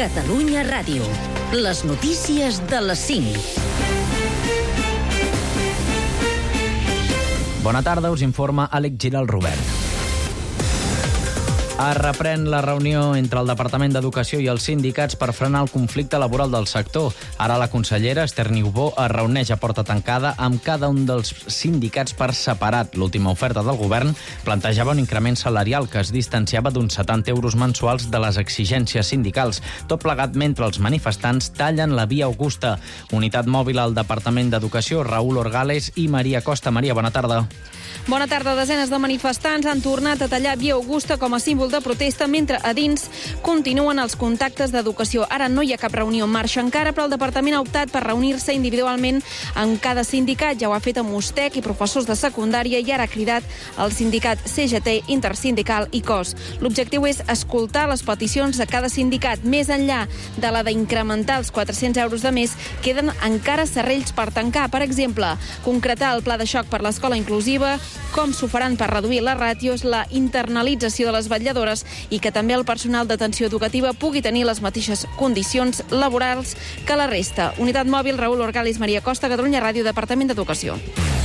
Catalunya Ràdio. Les notícies de les 5. Bona tarda, us informa Àlex Giral Robert. Es reprèn la reunió entre el Departament d'Educació i els sindicats per frenar el conflicte laboral del sector. Ara la consellera Esther Niubó es reuneix a porta tancada amb cada un dels sindicats per separat. L'última oferta del govern plantejava un increment salarial que es distanciava d'uns 70 euros mensuals de les exigències sindicals. Tot plegat mentre els manifestants tallen la via Augusta. Unitat mòbil al Departament d'Educació, Raül Orgales i Maria Costa. Maria, bona tarda. Bona tarda. Desenes de manifestants han tornat a tallar via Augusta com a símbol de protesta, mentre a dins continuen els contactes d'educació. Ara no hi ha cap reunió en marxa encara, però el departament ha optat per reunir-se individualment amb cada sindicat. Ja ho ha fet amb USTEC i professors de secundària i ara ha cridat el sindicat CGT, Intersindical i COS. L'objectiu és escoltar les peticions de cada sindicat. Més enllà de la d'incrementar els 400 euros de mes, queden encara serrells per tancar. Per exemple, concretar el pla de xoc per l'escola inclusiva, com s'ho faran per reduir les ràtios, la internalització de les vetlladores i que també el personal d'atenció educativa pugui tenir les mateixes condicions laborals que la resta. Unitat mòbil, Raül Orgales, Maria Costa, Catalunya Ràdio, Departament d'Educació.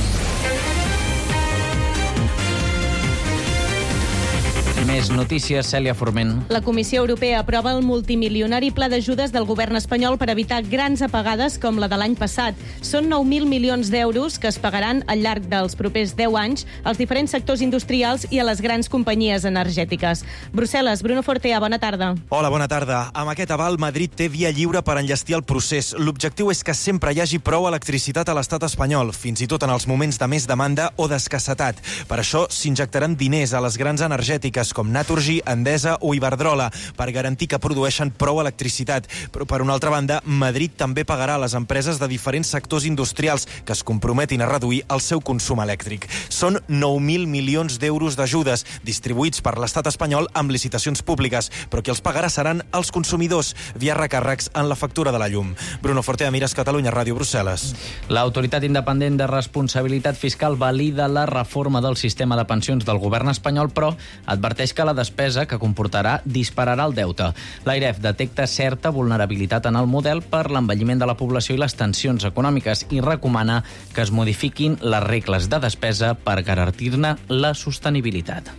Més notícies, Cèlia Forment. La Comissió Europea aprova el multimilionari pla d'ajudes del govern espanyol per evitar grans apagades com la de l'any passat. Són 9.000 milions d'euros que es pagaran al llarg dels propers 10 anys als diferents sectors industrials i a les grans companyies energètiques. Brussel·les, Bruno Fortea, bona tarda. Hola, bona tarda. Amb aquest aval, Madrid té via lliure per enllestir el procés. L'objectiu és que sempre hi hagi prou electricitat a l'estat espanyol, fins i tot en els moments de més demanda o d'escassetat. Per això s'injectaran diners a les grans energètiques com Naturgy, Endesa o Iberdrola, per garantir que produeixen prou electricitat. Però, per una altra banda, Madrid també pagarà a les empreses de diferents sectors industrials que es comprometin a reduir el seu consum elèctric. Són 9.000 milions d'euros d'ajudes, distribuïts per l'estat espanyol amb licitacions públiques, però qui els pagarà seran els consumidors, via recàrrecs en la factura de la llum. Bruno Fortea, Mires Catalunya, Ràdio Brussel·les. L'Autoritat Independent de Responsabilitat Fiscal valida la reforma del sistema de pensions del govern espanyol, però adverteix que la despesa que comportarà dispararà el deute. L'AIREF detecta certa vulnerabilitat en el model per l'envelliment de la població i les tensions econòmiques i recomana que es modifiquin les regles de despesa per garantir-ne la sostenibilitat.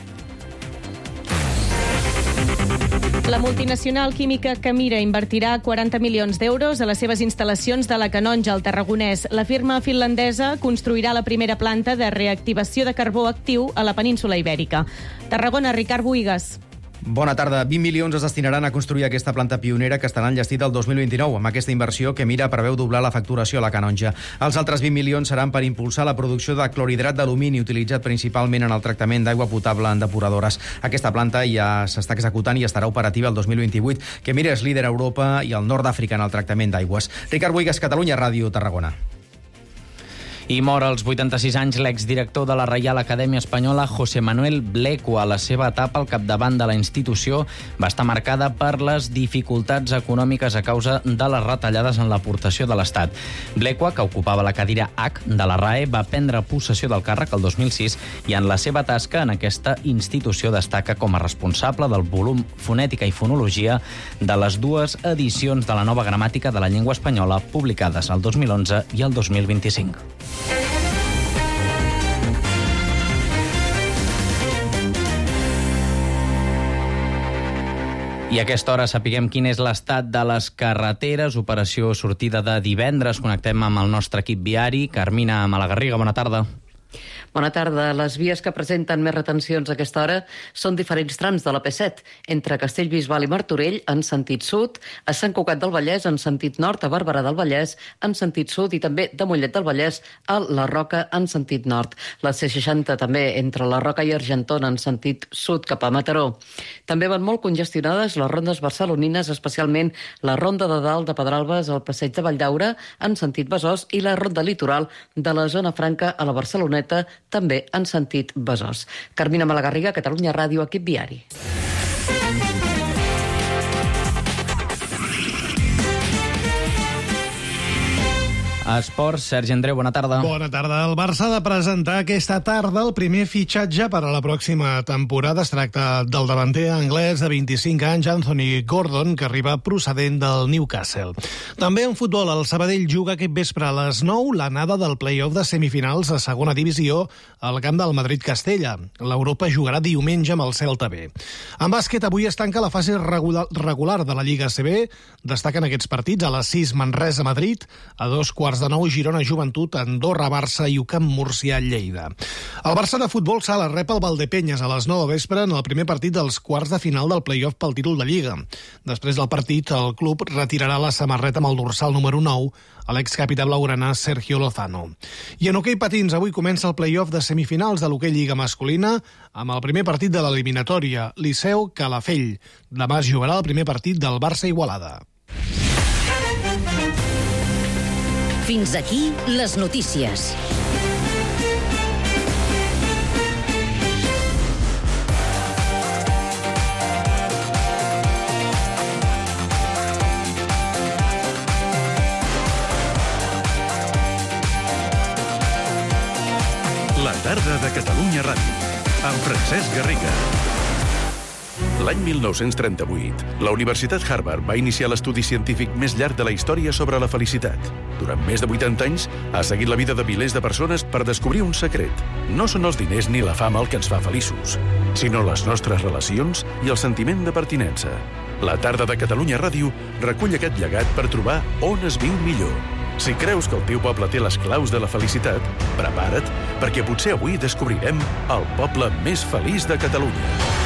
La multinacional química Kemira invertirà 40 milions d'euros a les seves instal·lacions de la Canonja, al Tarragonès. La firma finlandesa construirà la primera planta de reactivació de carbó actiu a la península Ibèrica. Tarragona, Ricard Buigas. Bona tarda. 20 milions es destinaran a construir aquesta planta pionera que estarà enllestida el 2029. Amb aquesta inversió, Kemira preveu doblar la facturació a la Canonja. Els altres 20 milions seran per impulsar la producció de clorhidrat d'alumini, utilitzat principalment en el tractament d'aigua potable en depuradores. Aquesta planta ja s'està executant i estarà operativa el 2028. Kemira és líder a Europa i al nord d'Àfrica en el tractament d'aigües. Ricard Buigas, Catalunya Ràdio, Tarragona. I mor als 86 anys l'exdirector de la Reial Acadèmia Espanyola, José Manuel Blecua. La seva etapa al capdavant de la institució va estar marcada per les dificultats econòmiques a causa de les retallades en l'aportació de l'Estat. Blecua, que ocupava la cadira H de la RAE, va prendre possessió del càrrec el 2006 i en la seva tasca en aquesta institució destaca com a responsable del volum Fonètica i Fonologia de les dues edicions de la nova gramàtica de la llengua espanyola publicades el 2011 i el 2025. I a aquesta hora sapiguem quin és l'estat de les carreteres. Operació sortida de divendres. Connectem amb el nostre equip viari. Carmina Malagarriga, bona tarda. Bona tarda. Les vies que presenten més retencions a aquesta hora són diferents trams de la P7, entre Castellbisbal i Martorell en sentit sud, a Sant Cugat del Vallès en sentit nord, a Barberà del Vallès en sentit sud i també de Mollet del Vallès a la Roca en sentit nord. La C60 també entre la Roca i Argentona en sentit sud cap a Mataró. També van molt congestionades les rondes barcelonines, especialment la ronda de dalt de Pedralbes al passeig de Valldaura en sentit Besòs i la ronda litoral de la zona franca a la Barceloneta també en sentit Besòs. Carmina Malagarriga, Catalunya Ràdio, equip viari. Esports, Sergi Andreu, bona tarda. Bona tarda. El Barça ha de presentar aquesta tarda el primer fitxatge per a la pròxima temporada. Es tracta del davanter anglès de 25 anys, Anthony Gordon, que arriba procedent del Newcastle. També en futbol, el Sabadell juga aquest vespre a les 9 l'anada del play-off de semifinals a segona divisió al camp del Madrid-Castella. L'Europa jugarà diumenge amb el Celta B. En bàsquet, avui es tanca la fase regular de la Lliga ACB. Destaquen aquests partits a les 6 Manresa-Madrid, a 2:15 Girona-Joventut, Andorra-Barça i UCAM Múrcia-Lleida. El Barça de futbol sala rep el Valdepenyes a les 9 de vespre en el primer partit dels quarts de final del play-off pel títol de Lliga. Després del partit, el club retirarà la samarreta amb el dorsal número 9 a l'excapità blaugrana Sergio Lozano. I en hoquei patins, avui comença el play-off de semifinals de l'hoquei Lliga masculina amb el primer partit de l'eliminatòria, Liceu-Calafell. Demà es jugarà el primer partit del Barça-Igualada. Fins aquí les notícies. La tarda de Catalunya Ràdio, amb Francesc Garriga. L'any 1938, la Universitat Harvard va iniciar l'estudi científic més llarg de la història sobre la felicitat. Durant més de 80 anys, ha seguit la vida de milers de persones per descobrir un secret. No són els diners ni la fama el que ens fa feliços, sinó les nostres relacions i el sentiment de pertinença. La tarda de Catalunya Ràdio recull aquest llegat per trobar on es viu millor. Si creus que el teu poble té les claus de la felicitat, prepara't, perquè potser avui descobrirem el poble més feliç de Catalunya.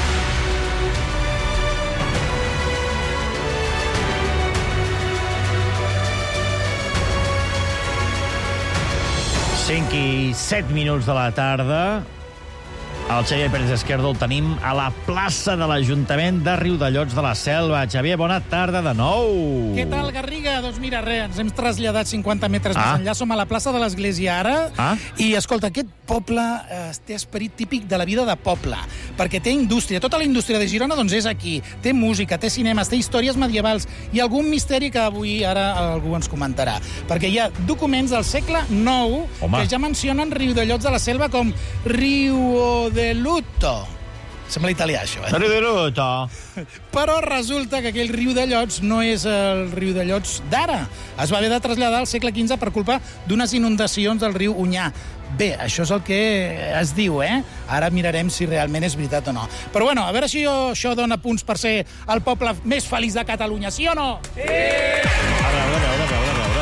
Cinc i 7 minuts de la tarda. El Xavier Pérez Esquerdo el tenim a la plaça de l'Ajuntament de Riudellots de la Selva. Xavier, bona tarda de nou. Què tal, Garriga? Doncs mira, ens hem traslladat 50 metres més enllà. Som a la plaça de l'Església ara. I, escolta, aquest poble té esperit típic de la vida de poble, perquè té indústria. Tota la indústria de Girona doncs, és aquí. Té música, té cinemes, té històries medievals i algun misteri que avui ara algú ens comentarà. Perquè hi ha documents del segle IX que ja mencionen Riudellots de la Selva com Rio de Lutto. Sembla italià, això, Riu de Lutto. Però resulta que aquell Riudellots no és el Riudellots d'ara. Es va haver de traslladar al segle XV per culpa d'unes inundacions del riu Onyar. Bé, això és el que es diu, Ara mirarem si realment és veritat o no. Però bueno, a veure si això dona punts per ser el poble més feliç de Catalunya, sí o no? Sí! A veure.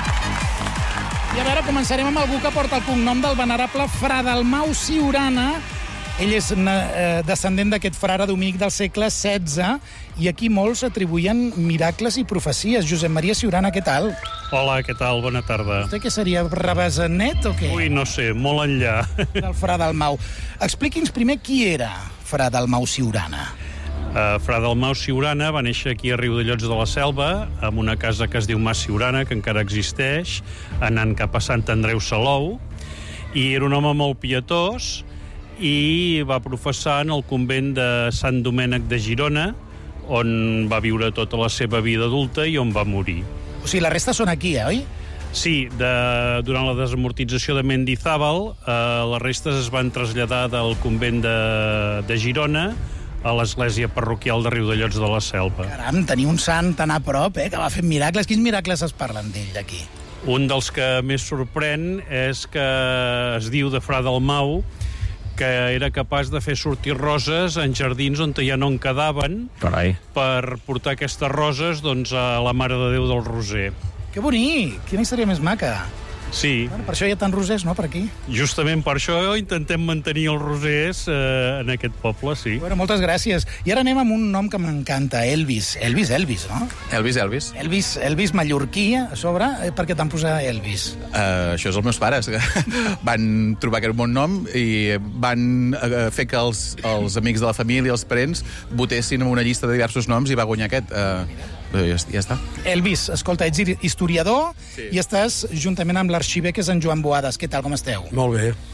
I a veure, començarem amb algú que porta el cognom del venerable Fra Dalmau Siurana. Ell és descendent d'aquest frare dominic del segle XVI i aquí molts atribuïen miracles i profecies. Josep Maria Siurana, què tal? Hola, què tal? Bona tarda. Vostè què seria, Rabasanet o què? Ui, no sé, molt enllà. Del Fra Dalmau. Expliqui'ns primer qui era Fra Dalmau Siurana. Fra Dalmau Siurana va néixer aquí a Riudellots de la Selva, en una casa que es diu Mas Siurana, que encara existeix, anant cap a Sant Andreu Salou, i era un home molt pietós, i va professar en el convent de Sant Domènec de Girona, on va viure tota la seva vida adulta i on va morir. O sigui, la resta són aquí, oi? Sí, durant la desamortització de Mendizábal, les restes es van traslladar del convent de Girona a l'església parroquial de Riudellots de la Selva. Caram, tenia un sant tan a prop, que va fer miracles. Quins miracles es parlen d'ell, d'aquí? Un dels que més sorprèn és que es diu de Fra Dalmau que era capaç de fer sortir roses en jardins on ja no en quedaven. Carai. Per portar aquestes roses doncs, a la Mare de Déu del Roser. Que bonic! Quina història més maca! Sí. Bueno, per això hi ha tants rosers, no?, per aquí. Justament per això intentem mantenir els rosers en aquest poble, sí. Bueno, moltes gràcies. I ara anem amb un nom que m'encanta, Elvis. Elvis, no? Elvis mallorquí, a sobre. Per què t'han posat Elvis? Això és els meus pares. Van trobar que era un bon nom i van fer que els amics de la família, els parents, votessin en una llista de diversos noms i va guanyar aquest. Ja està. Elvis, escolta, ets historiador i estàs juntament amb l'arxiver, que és en Joan Boades. Què tal, com esteu? Molt bé.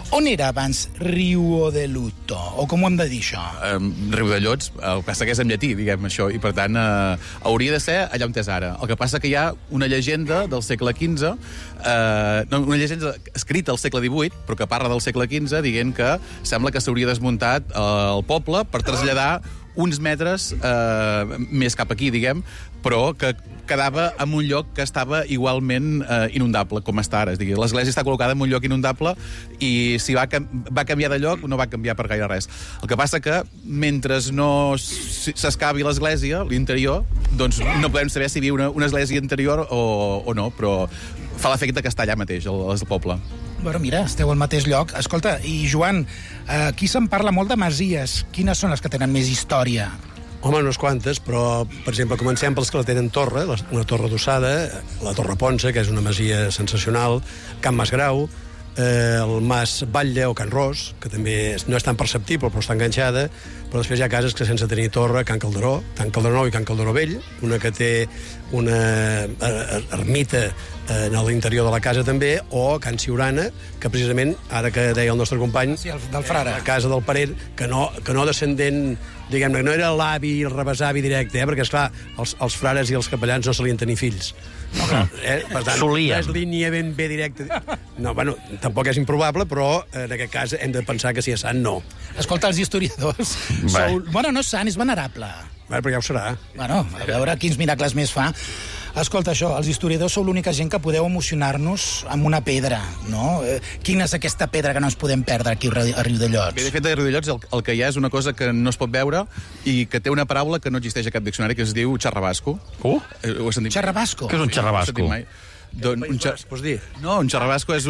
On era abans Riu de Luto? O com ho hem de dir, això? Riudellots, el que passa que és en llatí, diguem això, i per tant hauria de ser allà on és ara. El que passa que hi ha una llegenda del segle XV, una llegenda escrita al segle XVIII, però que parla del segle XV, dient que sembla que s'hauria desmuntat el poble per traslladar uns metres més cap aquí, diguem, però que quedava en un lloc que estava igualment inundable, com està ara. És a dir, l'església està col·locada en un lloc inundable i si va canviar de lloc, no va canviar per gaire res. El que passa que, mentre no s'excavi l'església, l'interior, doncs no podem saber si viu una església interior o no, però fa l'efecte que està allà mateix, al poble. Bueno, mira, esteu al mateix lloc. Escolta, i Joan, aquí se'n parla molt de masies. Quines són les que tenen més història? Home, unes quantes, però, per exemple, comencem pels que la tenen torre, una torre adossada, la Torre Ponsa, que és una masia sensacional, Can Masgrau, el Mas Batlle o Can Ros, que també no és tan perceptible, però està enganxada, però després hi ha cases que sense tenir torre, Can Calderó Nou i Can Calderó Vell, una que té una ermita en l'interior de la casa també, o Can Siurana, que precisament, ara que deia el nostre company, del frare, la casa del Parer, que no descendent, diguem-ne, no era l'avi i el rebesavi directe, perquè, esclar, els frares i els capellans no solien tenir fills. Per tant, solien. No és línia ben bé directa. No, bueno, tampoc és improbable, però en aquest cas hem de pensar que si és sant, no. Escolta, els historiadors sou... Bueno, no és sant, és venerable. Bueno, però ja ho serà. Bueno, a veure quins miracles més fa. Escolta, això, els historiadors sou l'única gent que podeu emocionar-nos amb una pedra, no? Quina és aquesta pedra que no ens podem perdre aquí a Riudellots? Bé, de fet, a Riudellots el que hi ha és una cosa que no es pot veure i que té una paraula que no existeix a cap diccionari, que es diu xarrabasco. Xarrabasco? Què és un xarrabasco? Pots dir? No, un xarrabasco és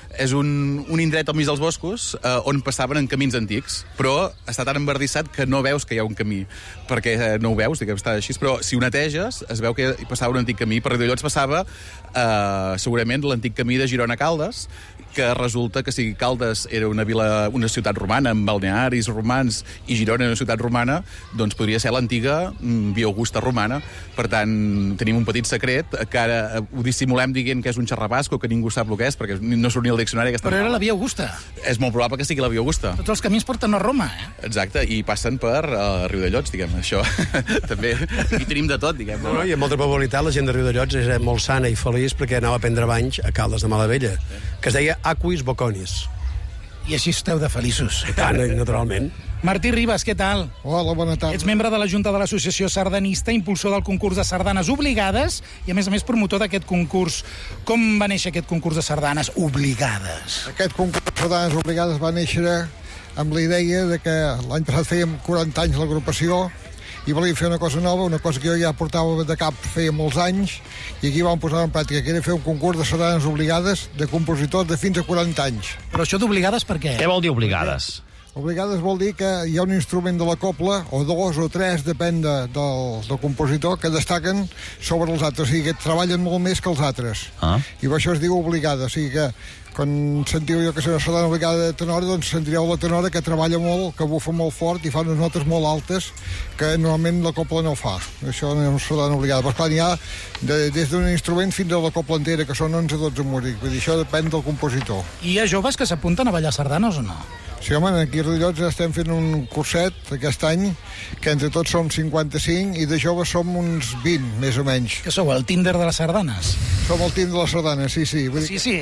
un indret al mig dels boscos on passaven en camins antics, però està tan embardissat que no veus que hi ha un camí, perquè no ho veus, diguem, està així, però si ho neteges es veu que hi passava un antic camí. Per Riudellots passava segurament l'antic camí de Girona a Caldes, que resulta que si Caldes era una ciutat romana, amb balnearis romans, i Girona era una ciutat romana, doncs podria ser l'antiga Via Augusta romana. Per tant, tenim un petit secret, que ara ho dissimulem dient que és un xarrabasco, que ningú sap el que és, perquè no surt ni al diccionari. Però era la Via Augusta. És molt probable que sigui la Via Augusta. Tots els camins porten a Roma, Exacte, i passen per Riudellots, diguem, això. També hi tenim de tot, diguem. No, i amb molta probabilitat la gent de Riudellots és molt sana i feliç perquè anava a prendre banys a Caldes de Malavella, que es deia Aquis Boconis. I així esteu de feliços. I tant, naturalment. Martí Ribas, què tal? Hola, bona tarda. Ets membre de la Junta de l'Associació Sardanista, impulsor del concurs de sardanes obligades i, a més promotor d'aquest concurs. Com va néixer aquest concurs de sardanes obligades? Aquest concurs de sardanes obligades va néixer amb la idea de que l'any passat fèiem 40 anys l'agrupació i volíem fer una cosa nova, una cosa que jo ja portava de cap feia molts anys, i aquí vam posar en pràctica, que era fer un concurs de sardanes obligades de compositors de fins a 40 anys. Però això d'obligades per què? Què vol dir obligades? Obligades vol dir que hi ha un instrument de la cobla, o dos o tres, depèn del compositor, que destaquen sobre els altres, o sigui que treballen molt més que els altres. I per això es diu obligada, o sigui que quan sentiu jo que és una sardana obligada de tenora, doncs sentireu la tenora que treballa molt, que bufa molt fort i fa unes notes molt altes que normalment la cobla no fa. Això no és una sardana obligada. Però clar, n'hi ha des d'un instrument fins a la cobla entera, que són 11-12 músics. Vull dir, això depèn del compositor. I hi ha joves que s'apunten a ballar sardanes o no? Sí, home, aquí a Riudellots estem fent un curset aquest any, que entre tots som 55 i de joves som uns 20, més o menys. Que sou el Tinder de les sardanes? Som el Tinder de les sardanes, sí. Vull dir... Sí,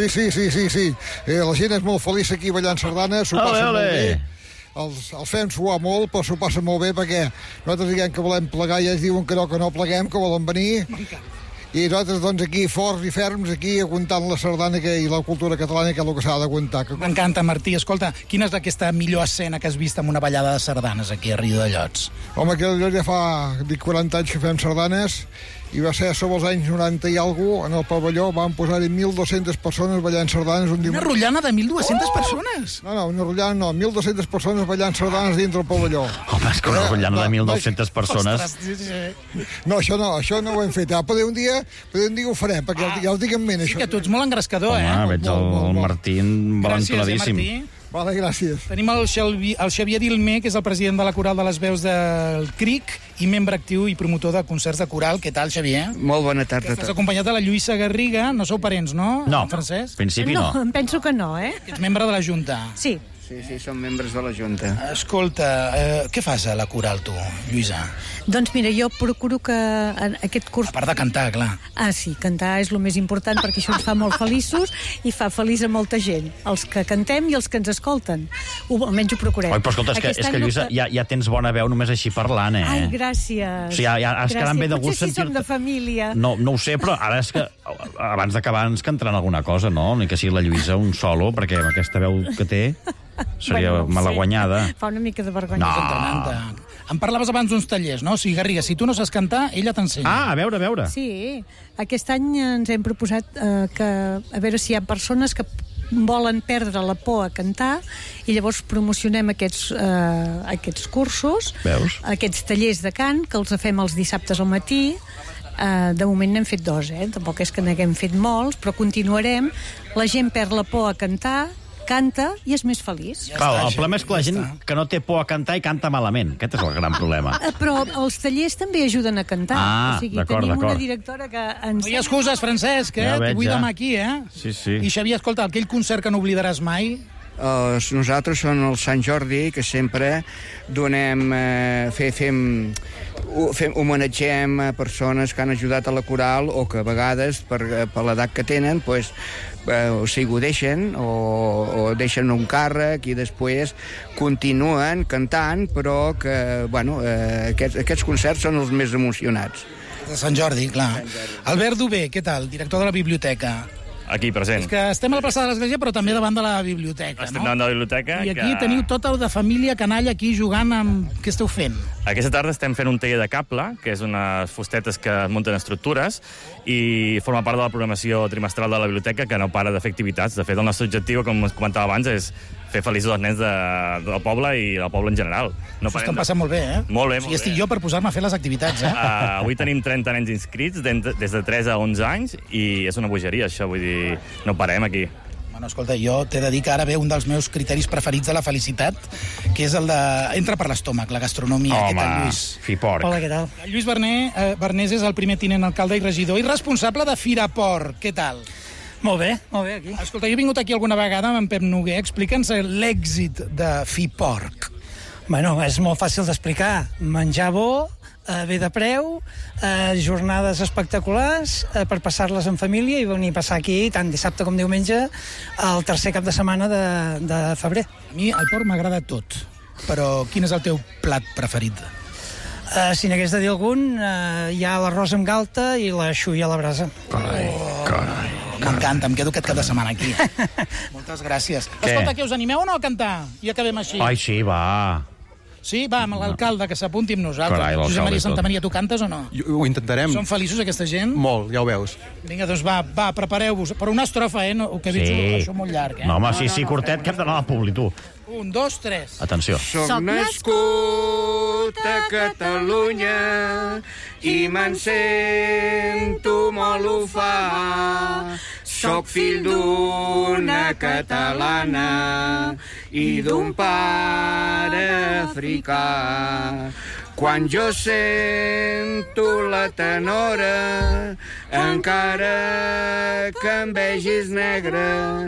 Sí. La gent és molt feliç aquí ballant sardanes, s'ho passa molt bé. Els fem suar molt, però s'ho passa molt bé perquè nosaltres diguem que volem plegar i ells diuen que no pleguem, que volen venir. I nosaltres, doncs, aquí forts i ferms, aquí aguantant la sardana i la cultura catalana, que és el que s'ha d'aguantar. M'encanta, Martí. Escolta, quina és aquesta millor escena que has vist en una ballada de sardanes aquí a Riudellots? Home, aquí a Riudellots ja fa 40 anys que fem sardanes, i va ser sobre els anys 90 i alguna cosa, en el pavelló van posar-hi 1.200 persones ballant sardanes. Una rotllana de 1.200 persones? No, una rotllana no, 1.200 persones ballant sardanes dintre el pavelló. Home, és que una rotllana de 1.200 persones... No, això no ho hem fet. Però un dia ho farem, perquè ja ho dic en ment, això. Sí, que tu ets molt engrescador, Home, veig el Martí envalentonadíssim. Vale, gràcies. Tenim el Xavier Dilmé, que és el president de la Coral de les Veus del CRIC i membre actiu i promotor de concerts de coral. Què tal, Xavier? Molt bona tarda. Estàs acompanyat de la Lluïsa Garriga. No sou parents, no? No, Francesc? en principi no. No, em penso que no, eh? Ets membre de la Junta. Sí. Sí, som membres de la Junta. Escolta, què fas a la Coral, tu, Lluïsa? Doncs mira, jo procuro que en aquest curs... A part de cantar, clar. Ah, sí, cantar és el més important perquè això ens fa molt feliços i fa feliç a molta gent. Els que cantem i els que ens escolten. Almenys ho procurem. Oi, però escolta, és que Lluïsa, ja tens bona veu només així parlant, eh? Ai, gràcies. O sigui, ja has quedat bé de gust sentir-te. Potser sí som de família. No ho sé, però ara és que abans d'acabar ens cantaran alguna cosa, no? Ni que sigui la Lluïsa un solo, perquè amb aquesta veu que té seria malaguanyada. Fa una mica de vergonya. No. Em parlaves abans d'uns tallers, no? O sigui, Garriga, si tu no saps cantar, ella t'ensenya. Ah, a veure. Sí, aquest any ens hem proposat a veure si hi ha persones que volen perdre la por a cantar i llavors promocionem aquests cursos, veus? Aquests tallers de cant, que els fem els dissabtes al matí. De moment n'hem fet 2, tampoc és que n'haguem fet molts, però continuarem. La gent perd la por a cantar, canta i és més feliç. Clar, el problema és que la gent que no té por a cantar i canta malament. Aquest és el gran problema. Però els tallers també ajuden a cantar. Ah, o sigui, d'acord. Tenim una directora que ens... No hi ha excuses, Francesc, Ja T'hi vull veig, demà aquí, Sí. I Xavier, escolta, aquell concert que no oblidaràs mai... Nosaltres som el Sant Jordi, que sempre donem, homenatgem a persones que han ajudat a la coral o que a vegades, per l'edat que tenen, o sigui, ho deixen o deixen un càrrec i després continuen cantant, però que, aquests concerts són els més emocionats. De Sant Jordi, clar. Albert Dubé, què tal? Director de la biblioteca. Aquí, present. És que estem a la plaça de l'Església, però també davant de la biblioteca, Estem davant de la biblioteca. I aquí teniu tota la família canalla aquí jugant amb... Què esteu fent? Aquesta tarda estem fent un taller de cable, que és unes fustetes que munten estructures, i forma part de la programació trimestral de la biblioteca, que no para de fer activitats. De fet, el nostre objectiu, com us comentava abans, és fer feliços els nens del poble i del poble en general. Això estan passant molt bé, Molt bé, I estic jo per posar-me a fer les activitats, Avui tenim 30 nens inscrits des de 3 a 11 anys, i és una bogeria, això, vull dir, no parem aquí. Bueno, escolta, jo t'he de dir que ara ve un dels meus criteris preferits de la felicitat, que és el de... Entra per l'estómac, la gastronomia. Home, què tal, Lluís? Fiporc. Hola, què tal? Lluís Bernés és el primer tinent alcalde i regidor i responsable de Firaport. Què tal? Molt bé, aquí. Escolta, jo he vingut aquí alguna vegada amb en Pep Noguer. Explica'ns l'èxit de Fiporc. Bueno, és molt fàcil d'explicar. Menjar bo, bé de preu, jornades espectaculars per passar-les en família i venir a passar aquí, tant dissabte com diumenge, el tercer cap de setmana de febrer. A mi el porc m'agrada tot, però quin és el teu plat preferit? Si n'hagués de dir algun, hi ha l'arròs amb galta i la xulla a la brasa. Carai. M'encanta, em quedo aquest cap de setmana aquí. Moltes gràcies. Escolta, que us animeu o no a cantar? I acabem així. Ai, sí, va. Sí, va, amb l'alcalde, que s'apunti amb nosaltres. Carai, l'alcalde Josep Maria i tot. Santamaria, tu cantes o no? Ho intentarem. Són feliços aquesta gent? Molt, ja ho veus. Vinga, doncs va, prepareu-vos. Per una estrofa, no, que veig això molt llarg, No, home, sí, curtet, que hem d'anar a la Publi, tu. 1, 2, 3. Atenció. Soc nascut a Catalunya i me'n sento molt ufà. Soc fill d'una catalana i d'un pare africà. Quan jo sento la tenora, encara que em vegis negre,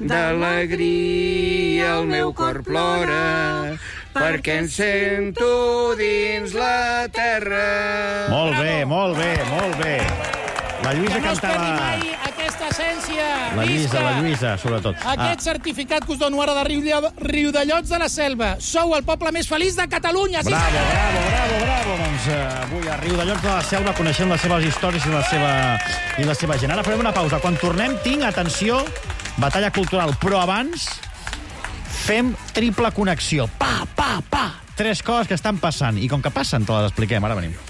d'alegria el meu cor plora, perquè em sento dins la terra. Molt bé. La Lluïsa Que no es perdi cantava... mai aquesta essència. La Lluïsa, sobretot. Aquest certificat que us dono ara de Riudellots de la Selva. Sou el poble més feliç de Catalunya. Bravo. Doncs avui a Riudellots de la Selva coneixem les seves històries i la seva gent. Ara farem una pausa. Quan tornem tinc, atenció, batalla cultural. Però abans fem triple connexió. Pa! 3 coses que estan passant. I com que passen, te les expliquem. Ara venim.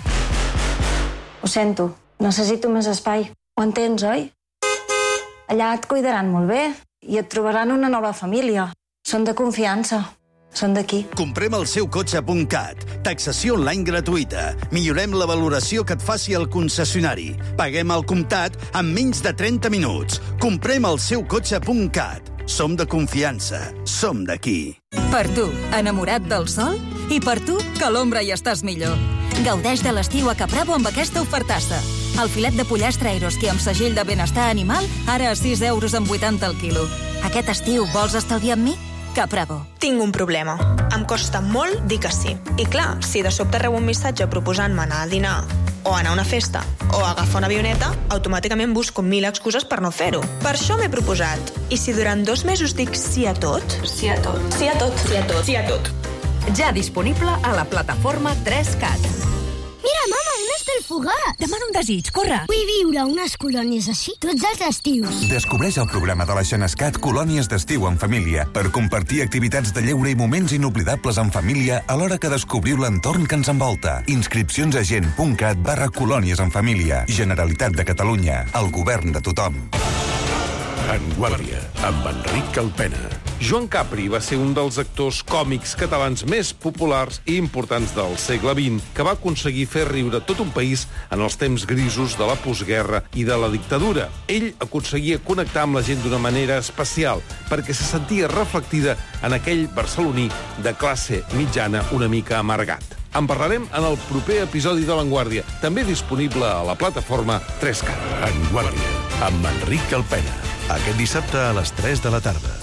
Ho sento. Necessito més espai. Ho entens, oi? Allà et cuidaran molt bé i et trobaran una nova família. Són de confiança. Són d'aquí. Comprem el seu cotxe.cat. Taxació online gratuïta. Millorem la valoració que et faci el concessionari. Paguem al comptat en menys de 30 minuts. Comprem el seu cotxe.cat. Som de confiança. Som d'aquí. Per tu, enamorat del sol? I per tu, que a l'ombra hi estàs millor. Gaudeix de l'estiu a Capravo amb aquesta ofertassa. El filet de pollastre Eroski amb segell de benestar animal, ara a 6,80 € el quilo. Aquest estiu vols estalviar amb mi? Capravo. Tinc un problema. Em costa molt dir que sí. I clar, si de sobte rebo un missatge proposant-me anar a dinar, o anar a una festa, o agafar una avioneta, automàticament busco 1000 excuses per no fer-ho. Per això m'he proposat. I si durant 2 mesos dic sí a tot? Sí a tot. Sí a tot. Sí a tot. Sí a tot. Ja disponible a la plataforma 3CAT. Mira, mama, un estel fugat! Demana un desig, corre! Vull viure a unes colònies així tots els estius. Descobreix el programa de la Xenescat Colònies d'estiu en família per compartir activitats de lleure i moments inoblidables en família alhora que descobriu l'entorn que ens envolta. Inscripcions a gent.cat/colònies en família. Generalitat de Catalunya. El govern de tothom. En Guàrdia, amb Enric Calpena. Joan Capri va ser un dels actors còmics catalans més populars i importants del segle XX, que va aconseguir fer riure tot un país en els temps grisos de la postguerra i de la dictadura. Ell aconseguia connectar amb la gent d'una manera especial, perquè se sentia reflectida en aquell barceloní de classe mitjana una mica amargat. En parlarem en el proper episodi de L'Enguàrdia, també disponible a la plataforma 3CAT. En Guàrdia, amb Enric Calpena. Aquest dissabte a les 3 de la tarda.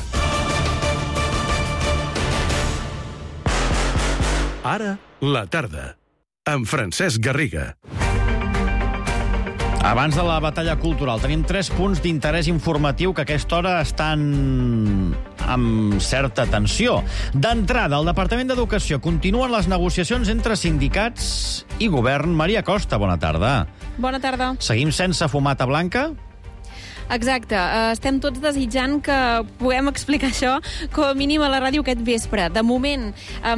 Ara, la tarda, amb Francesc Garriga. Abans de la batalla cultural, tenim 3 punts d'interès informatiu que a aquesta hora estan amb certa tensió. D'entrada, al Departament d'Educació continuen les negociacions entre sindicats i govern. Maria Costa, bona tarda. Bona tarda. Seguim sense fumata blanca? Exacte. Estem tots desitjant que puguem explicar això com a mínim a la ràdio aquest vespre. De moment,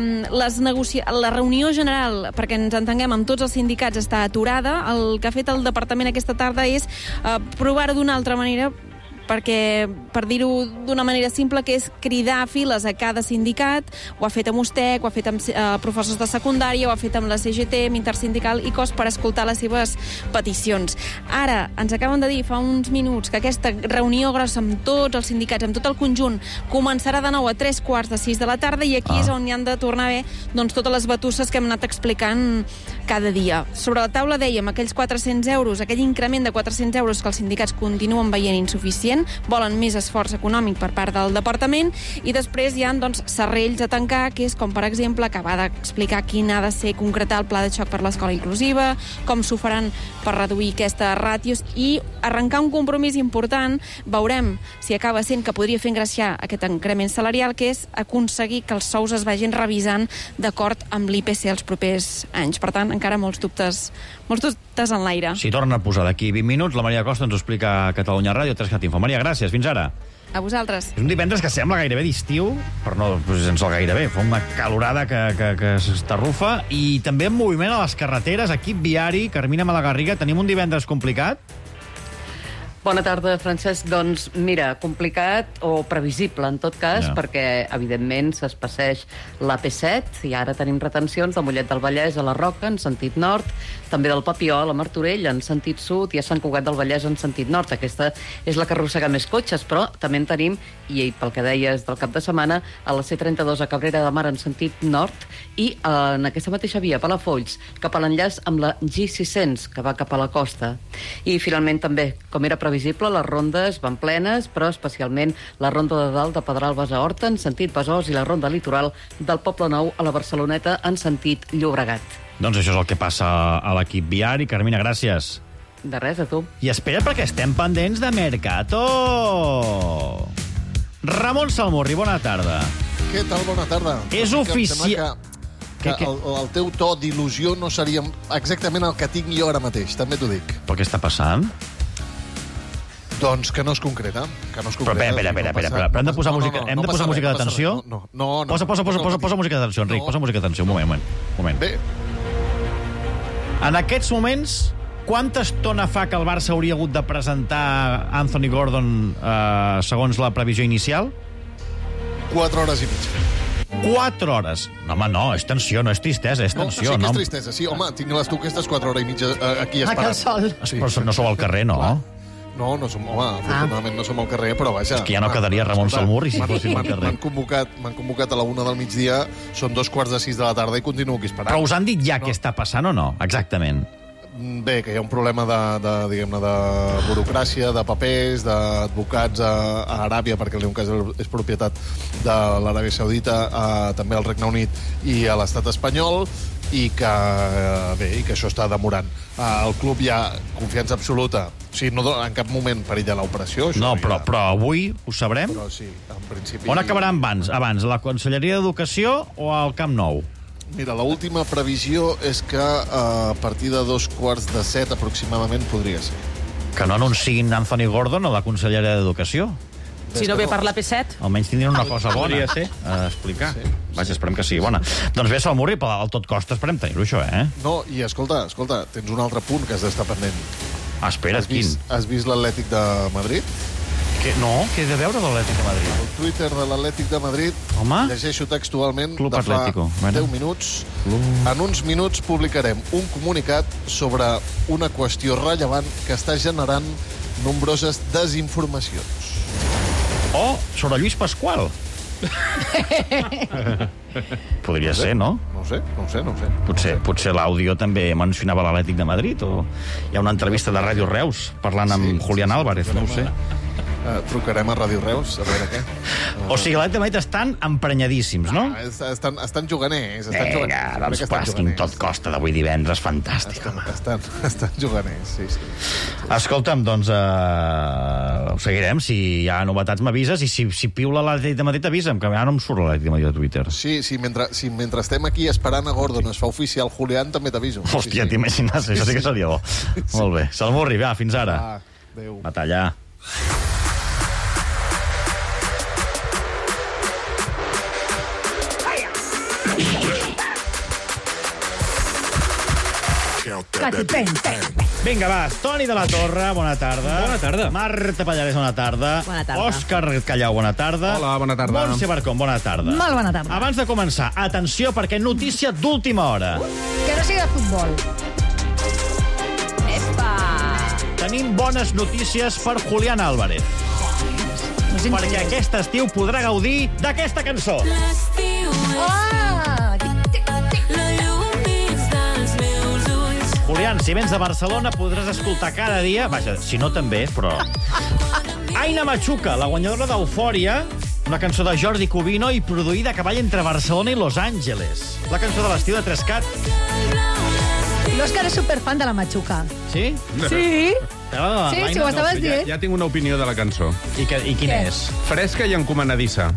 la reunió general, perquè ens entenguem, amb tots els sindicats està aturada. El que ha fet el departament aquesta tarda és provar-ho d'una altra manera, perquè, per dir-ho d'una manera simple, que és cridar files a cada sindicat. Ho ha fet amb USTEC, ho ha fet amb professors de secundària, ho ha fet amb la CGT, amb Intersindical i COS, per escoltar les seves peticions. Ara, ens acaben de dir fa uns minuts que aquesta reunió grossa amb tots els sindicats, amb tot el conjunt, començarà de nou a 3:15 de la tarda, i aquí és on hi han de tornar a haver totes les batusses que hem anat explicant cada dia. Sobre la taula dèiem aquells 400 euros, aquell increment de 400 euros que els sindicats continuen veient insuficient, volen més esforç econòmic per part del departament, i després hi ha serrells a tancar, que és com, per exemple, acabar d'explicar quin ha de ser concretar el pla de xoc per l'escola inclusiva, com s'ho faran per reduir aquestes ràtios i arrencar un compromís important. Veurem si acaba sent que podria fer engreixar aquest increment salarial, que és aconseguir que els sous es vagin revisant d'acord amb l'IPC els propers anys. Per tant, encara molts dubtes en l'aire. Si torna a posar d'aquí 20 minuts, la Maria Costa ens ho explica a Catalunya Ràdio, 3CAT Info. Maria, gràcies, fins ara. A vosaltres. És un divendres que sembla gairebé d'estiu, però no sense el gairebé. Fa una calorada que s'estarrufa, i també en moviment a les carreteres, equip viari. Carmina Malagarriga, tenim un divendres complicat? Bona tarda, Francesc. Doncs mira, complicat o previsible, en tot cas, perquè, evidentment, s'espaceix l'AP7 i ara tenim retencions de Mollet del Vallès a la Roca, en sentit nord, també del Papiol a Martorell, en sentit sud, i a Sant Cugat del Vallès, en sentit nord. Aquesta és la que arrossega més cotxes, però també en tenim, i pel que deies del cap de setmana, a la C32 a Cabrera de Mar, en sentit nord, i en aquesta mateixa via, Palafolls, cap a l'enllaç amb la G600, que va cap a la costa. I, finalment, també, com era previsible, les rondes van plenes, però especialment la ronda de dalt de Pedralbes a Horta, en sentit Besòs, i la ronda litoral del Poble Nou a la Barceloneta, en sentit Llobregat. Doncs això és el que passa a l'equip viari. Carmina, gràcies. De res, a tu. I espera, perquè estem pendents de Mercato. Ramon Salmurri, bona tarda. Què tal? Bona tarda. És oficial... Que el teu to d'il·lusió no seria exactament el que tinc jo ara mateix, també t'ho dic. Però què està passant? Doncs que no es concreta. Però hem de posar música de tensió? No. Posa música de tensió, Enric, posa música de tensió. Un moment. Bé. En aquests moments, quanta estona fa que el Barça hauria hagut de presentar Anthony Gordon segons la previsió inicial? 4 hores i mitja. 4 hores. No, home, no, és tensió, no és tristesa, és tensió. Sí que és tristesa, sí, home, tinc les tu aquestes 4 hores i mitja aquí esperant. Però no sou al carrer, no? No, afortunadament no som al carrer, però vaja... És que ja no quedaria Ramon Salmurri si fóssim al carrer. M'han convocat a la 1 del migdia, són 2:45 de la tarda i continuo aquí esperant. Però us han dit ja què està passant o no? Exactament. Bé, que hi ha un problema de burocràcia, de papers, d'advocats a Aràbia, perquè el cas és propietat de l'Aràbia Saudita, també al Regne Unit i a l'estat espanyol, i que això està demorant. El club hi ha confiança absoluta. O sigui, no en cap moment perilla l'operació. No, però avui ho sabrem? Però sí, en principi... On acabarà abans? La Conselleria d'Educació o al Camp Nou? Mira, l'última previsió és que a partir de 6:45 aproximadament podria ser. Que no anunciïn Anthony Gordon a la Conselleria d'Educació? Si no ve per la P7. Almenys tindrien una cosa bona a explicar. Vaja, esperem que sigui bona. Doncs bé, Salmurri, però al tot costa esperem tenir-ho, això, No, i escolta, tens un altre punt que has d'estar pendent. Espera't, quin? Has vist l'Atlètic de Madrid? No, què he de veure de l'Atlètic de Madrid? El Twitter de l'Atlètic de Madrid, llegeixo textualment, Club de fa Atlético. 10 minuts. En uns minuts publicarem un comunicat sobre una qüestió rellevant que està generant nombroses desinformacions. Sobre Lluís Pasqual. Podria ser, no? No ho sé. Potser l'àudio també mencionava l'Atlètic de Madrid, o hi ha una entrevista de Ràdio Reus parlant amb Julián Álvarez, no ho sé. Trucarem a Ràdio Reus, a veure què. O sigui, l'Atlètic de Madrid estan emprenyadíssims, no? Estan juganers. Vinga, doncs Pasquin tot costa d'avui divendres, fantàstic, home. Estan juganers, sí. Escolta'm, doncs ho seguirem. Si hi ha novetats m'avises, i si piula l'Atlètic de Madrid avisa'm, que ara no em surt l'Atlètic de Madrid a Twitter. Sí, mentre estem aquí esperant a Gordon es fa oficial Julián, també t'aviso. Hòstia, t'imagines? Això sí que seria bo. Molt bé. Salmurri, va, fins ara. Adéu. A tallar. Vinga, va, Toni de la Torre, bona tarda. Bona tarda. Marta Pallarès, bona tarda. Bona tarda. Òscar Callau, bona tarda. Hola, bona tarda. Montse Barcón, bona tarda. Molt bona tarda. Abans de començar, atenció, perquè notícia d'última hora. Que no sigui de futbol. Epa! Tenim bones notícies per Julián Álvarez. Perquè aquest estiu podrà gaudir d'aquesta cançó. Julián, si vens de Barcelona podràs escoltar cada dia, vaja, si no també, però... Aina Machuca, la guanyadora d'Eufòria, una cançó de Jordi Cubino i produïda a cavall entre Barcelona i Los Angeles. La cançó de l'estiu de Trescat. L'Òscar és superfan de la Machuca. Sí? Sí. Sí, ho estaves dient. Ja tinc una opinió de la cançó. I quina és? Fresca i encomanadissa.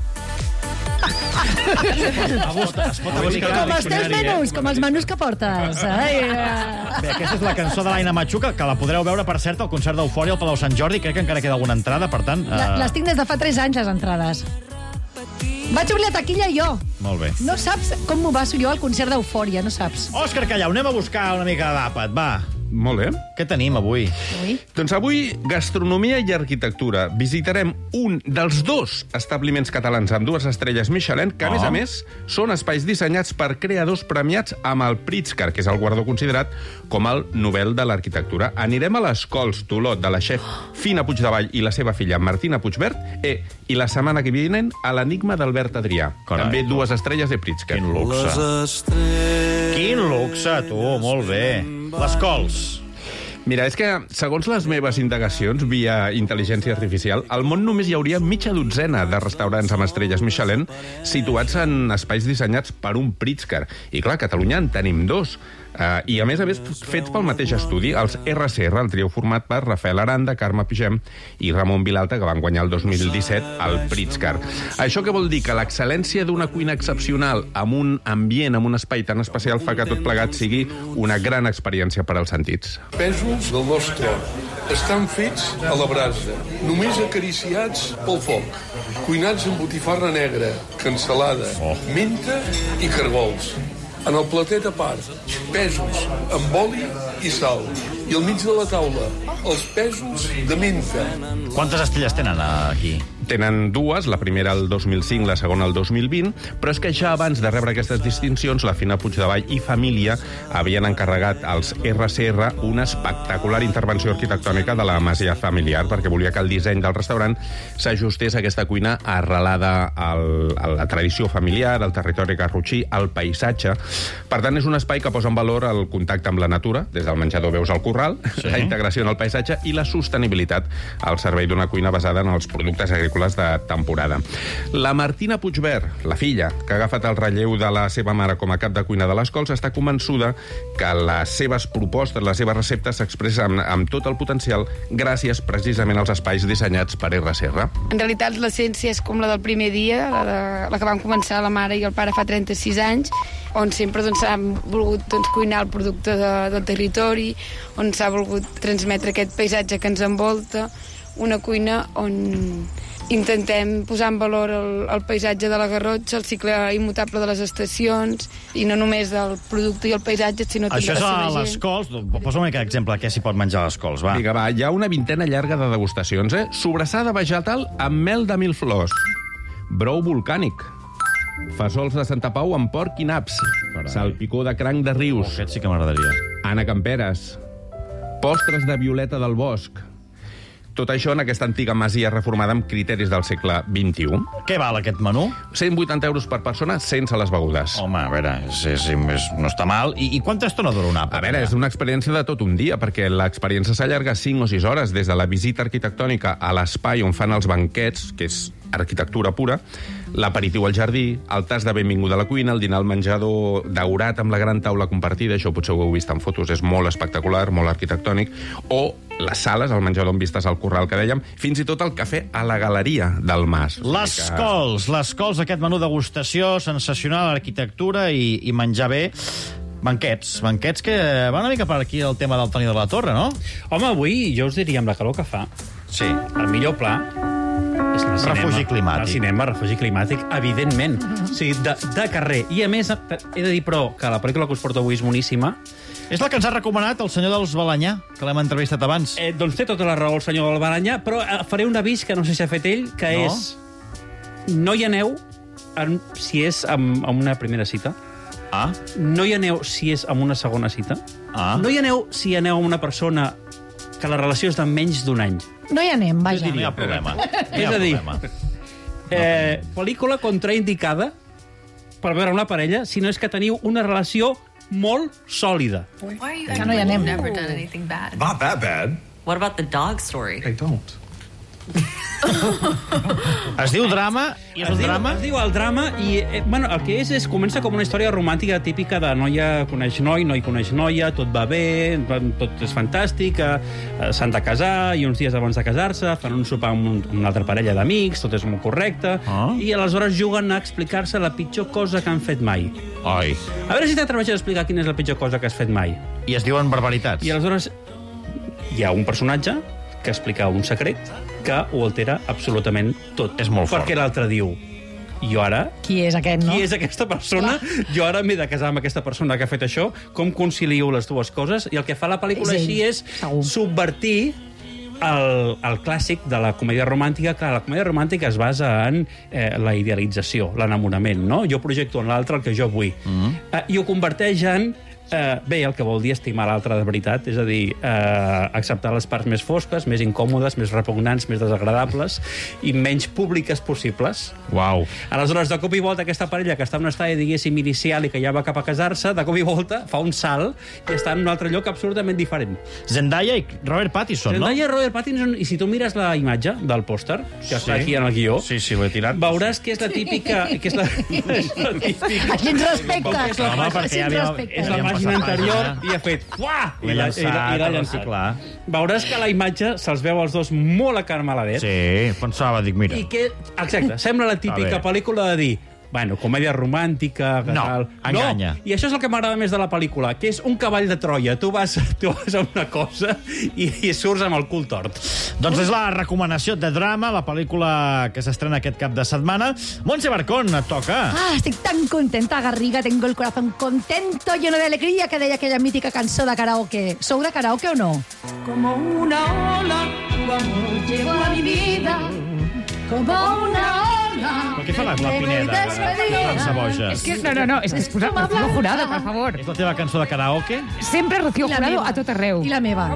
Com els teus menús, com els menús que portes. Bé, aquesta és la cançó de l'Aina Machuca, que la podreu veure, per cert, al concert d'Eufòria al Palau Sant Jordi. Crec que encara queda alguna entrada, per tant... Les tinc des de fa 3 anys, les entrades. Vaig obrir la taquilla jo. Molt bé. No saps com m'ho passo jo al concert d'Eufòria, no saps. Òscar Callau, anem a buscar una mica d'àpat, va. Molt bé. Què tenim avui? Doncs avui, gastronomia i arquitectura. Visitarem un dels 2 establiments catalans amb 2 estrelles Michelin, que, a més, són espais dissenyats per creadors premiats amb el Pritzker, que és el guardó considerat com el Nobel de l'Arquitectura. Anirem a les Cols d'Olot de la xef Fina Puigdevall i la seva filla Martina Puigbert, i la setmana que vienen a l'Enigma d'Albert Adrià. Carai, també 2 estrelles de Pritzker. Quin luxe. Quin luxe, tu, molt bé. Les Cols. Mira, és que, segons les meves indagacions via intel·ligència artificial, al món només hi hauria mitja dotzena de restaurants amb estrelles Michelin situats en espais dissenyats per un Pritzker. I clar, a Catalunya en tenim 2. I a més fets pel mateix estudi, els RCR, el trio format per Rafael Aranda, Carme Pigem i Ramon Vilalta, que van guanyar el 2017 el Pritzker. Això què vol dir? Que l'excel·lència d'una cuina excepcional amb un ambient, amb un espai tan especial, fa que tot plegat sigui una gran experiència per als sentits. Pèsols del nostre hort estan fets a la brasa, només acariciats pel foc, cuinats amb botifarra negra, cansalada, menta i cargols. En el platet a part, pèsols amb oli i sal. I al mig de la taula, els pèsols de menta. Quantes estrelles tenen aquí? Tenen dues, la primera el 2005, la segona el 2020, però és que ja abans de rebre aquestes distincions, la Fina Puigdevall i família havien encarregat als RCR una espectacular intervenció arquitectònica de la masia familiar, perquè volia que el disseny del restaurant s'ajustés a aquesta cuina arrelada a la tradició familiar, al territori garrotxí, al paisatge. Per tant, és un espai que posa en valor el contacte amb la natura, des del menjador veus al corral, la integració en el paisatge i la sostenibilitat al servei d'una cuina basada en els productes agrícoles de temporada. La Martina Puigvert, la filla, que ha agafat el relleu de la seva mare com a cap de cuina de les Cols, està convençuda que les seves propostes, les seves receptes s'expressen amb tot el potencial gràcies precisament als espais dissenyats per RCR. En realitat, l'essència és com la del primer dia, la que van començar la mare i el pare fa 36 anys, on sempre s'ha volgut cuinar el producte del territori, on s'ha volgut transmetre aquest paisatge que ens envolta, una cuina on intentem posar en valor el paisatge de la Garrotxa, el cicle immutable de les estacions, i no només del producte i el paisatge, sinó també això la seva és a les Cols. Posa una mica d'exemple de què s'hi pot menjar a les Cols, va. Vinga, va, hi ha una vintena llarga de degustacions, Sobrassada vegetal amb mel de 1000 flors. Brou volcànic. Fasols de Santa Pau amb porc i naps. Salpicó de cranc de rius. Aquest sí que m'agradaria. Anna Camperes. Postres de violeta del bosc. Tot això en aquesta antiga masia reformada amb criteris del segle XXI. Què val aquest menú? 180 euros per persona sense les begudes. Home, a veure, no està mal. I quanta estona dura un àpat? A veure, és una experiència de tot un dia, perquè l'experiència s'allarga 5 o 6 hores, des de la visita arquitectònica a l'espai on fan els banquets, que és arquitectura pura, l'aperitiu al jardí, el tas de benvinguda a la cuina, el dinar al menjador daurat amb la gran taula compartida, això potser ho heu vist en fotos, és molt espectacular, molt arquitectònic, o les sales, el menjador amb vistes al corral, que dèiem, fins i tot el cafè a la galeria del Mas. Les Cols, aquest menú degustació, sensacional, arquitectura i menjar bé. Banquets que va una mica per aquí el tema del Toni de la Torre, no? Home, avui jo us diria, amb la calor que fa, sí, el millor pla és el cinema. Refugi climàtic. El cinema, refugi climàtic, evidentment. O sigui, de carrer. I a més, he de dir, però, que la pel·lícula que us porto avui és boníssima. És la que ens ha recomanat el senyor dels Balanyà, que l'hem entrevistat abans. Doncs té tota la raó el senyor del Balanyà, però faré un avís que no sé si ha fet ell, que és... No hi aneu si és amb una primera cita. No hi aneu si és amb una segona cita. No hi aneu si aneu amb una persona que la relació és de menys d'un any. No hi anem, vaja. No hi ha problema. És a dir, pel·lícula contraindicada per veure una parella si no és que teniu una relació molt sòlida. Que no hi anem. Not that bad. What about the dog story? I don't. Es diu drama i és un drama? Es diu el drama i bueno, el que és comença com una història romàntica típica de noia coneix noi coneix noia, tot va bé, tot és fantàstic, s'han de casar i uns dies abans de casar-se fan un sopar amb una altra parella d'amics, tot és molt correcte, i aleshores juguen a explicar-se la pitjor cosa que han fet mai. Oi. A veure si t'atreveixes a explicar quina és la pitjor cosa que has fet mai. I es diuen barbaritats. I aleshores hi ha un personatge que explica un secret que ho altera absolutament tot. És molt fort. Perquè l'altre diu, jo ara... Qui és aquest, no? Qui és aquesta persona? Jo ara m'he de casar amb aquesta persona que ha fet això. Com concilio les dues coses? I el que fa la pel·lícula així és subvertir el clàssic de la comèdia romàntica, que la comèdia romàntica es basa en la idealització, l'enamorament, no? Jo projecto en l'altre el que jo vull. I ho converteix en bé, el que vol dir estimar l'altre de veritat, és a dir, acceptar les parts més fosques, més incòmodes, més repugnants, més desagradables i menys públiques possibles. Uau. Aleshores, de cop i volta, aquesta parella que està en un estadi, diguéssim, inicial i que ja va cap a casar-se, de cop i volta fa un salt i està en un altre lloc absolutament diferent. Zendaya i Robert Pattinson, no? Zendaya i Robert Pattinson, i si tu mires la imatge del pòster, que està aquí en el guió, l'he tirat. Veuràs que és la típica... A qui ens respecta? És la pàgina anterior i ha fet... I l'ha llançat. Veuràs que a la imatge se'ls veu els dos molt acarmeladets. Sí, pensava, dic, mira. Exacte, sembla la típica pel·lícula de dir... Bueno, comèdia romàntica... No, enganya. I això és el que m'agrada més de la pel·lícula, que és un cavall de Troia. Tu vas a una cosa i surts amb el cul tort. Doncs és la recomanació de drama, la pel·lícula que s'estrena aquest cap de setmana. Montse Barcón, et toca. Estic tan contenta, Garriga, tengo el corazón contento, lleno de alegría, que deia aquella mítica cançó de karaoke. Sou de karaoke o no? Como una ola, tu amor llegó a mi vida. como una ola. Però què fa la Pineda? França Boja. Es que, no, es Rocío Jurado, por favor. És la teva cançó de karaoke? Sempre Rocío Jurado a tot arreu. I la meva.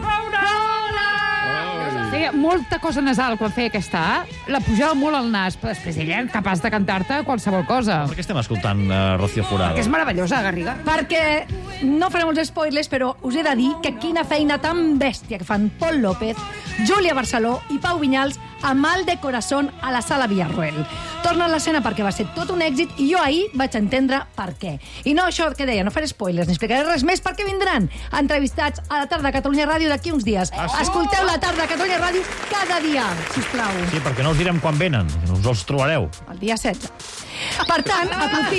Feia molta cosa nasal quan feia aquesta A, la pujava molt al nas, però després ella era capaç de cantar-te qualsevol cosa. Per què estem escoltant Rocío Jurado? Perquè és meravellosa, Garriga. Perquè no farem molts spoilers, però us he de dir que quina feina tan bèstia que fan Pol López, Júlia Barceló i Pau Vinyals a Mal de Corazón a la Sala Villarroel. Torna a l'escena perquè va ser tot un èxit i jo ahir vaig entendre per què. I no, això que deia, no faré spoilers, ni explicaré res més perquè vindran entrevistats a la tarda a Catalunya Ràdio d'aquí uns dies. Escolteu la tarda a Catalunya Ràdio cada dia, sisplau. Sí, perquè no us direm quan venen, us els trobareu. El dia 16. Per tant,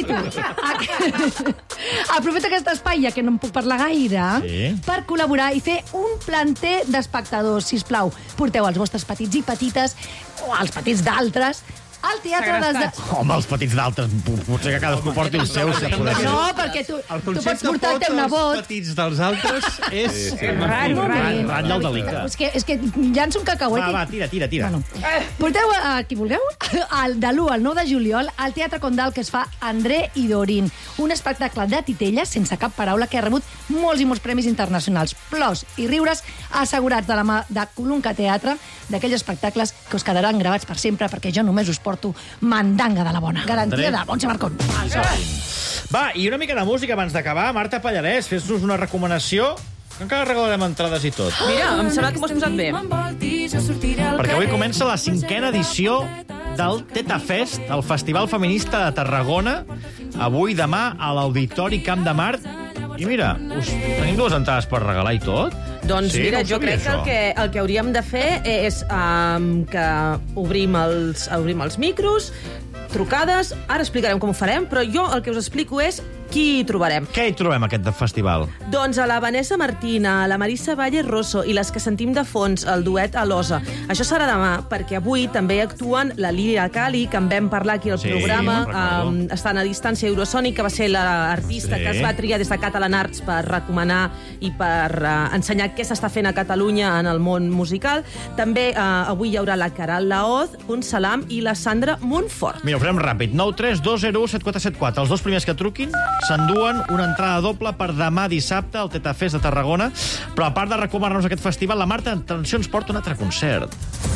aprofito aquest espai, ja que no em puc parlar gaire, per col·laborar i fer un planter d'espectadors, sisplau. Porteu els vostres petits i petites, o els petits d'altres, al teatre Home, els petits d'altres, potser que cadascú porti el seu. No, perquè tu pots portar el teu nebot. Els petits dels altres és... Ratlla el delicte. És que llanço un cacauet. Va, tira. Porteu a qui vulgueu, de l'1 al 9 de juliol, al Teatre Condal, que es fa André i Dorin. Un espectacle de titelles, sense cap paraula, que ha rebut molts i molts premis internacionals. Plors i riures assegurats de la mà de Colunca Teatre, d'aquells espectacles que us quedaran gravats per sempre, perquè jo només us porto mandanga de la bona. Garantia de Montse Marcón. Va, i una mica de música abans d'acabar. Marta Pallarès, fes-nos una recomanació. Encara regalarem entrades i tot. Mira, em sembla que m'ho has posat bé. Perquè avui comença la 5a edició del Teta Fest, el Festival Feminista de Tarragona. Avui, demà, a l'Auditori Camp de Mart. I mira, tenim 2 entrades per regalar i tot. Doncs sí, mira, jo crec que el que hauríem de fer és que obrim els micros, trucades, ara explicarem com ho farem, però jo el que us explico és qui hi trobarem. Què hi trobem, aquest festival? Doncs a la Vanessa Martina, a la Marisa Valle Rosso i les que sentim de fons, el duet Alosa. Això serà demà, perquè avui també actuen la Lília Cali, que en vam parlar aquí al programa, estan a distància Eurosonic, que va ser l'artista que es va triar des de Catalan Arts per recomanar i per ensenyar què s'està fent a Catalunya en el món musical. També avui hi haurà la Caral Laoz, un Salam i la Sandra Montfort. Mira, ho farem ràpid. 9 3 2 0 7 4 7 4. Els 2 primers que truquin s'enduen una entrada doble per demà dissabte al Teta Fest de Tarragona. Però a part de recomanar-nos aquest festival, la Marta, atenció, ens porta un altre concert.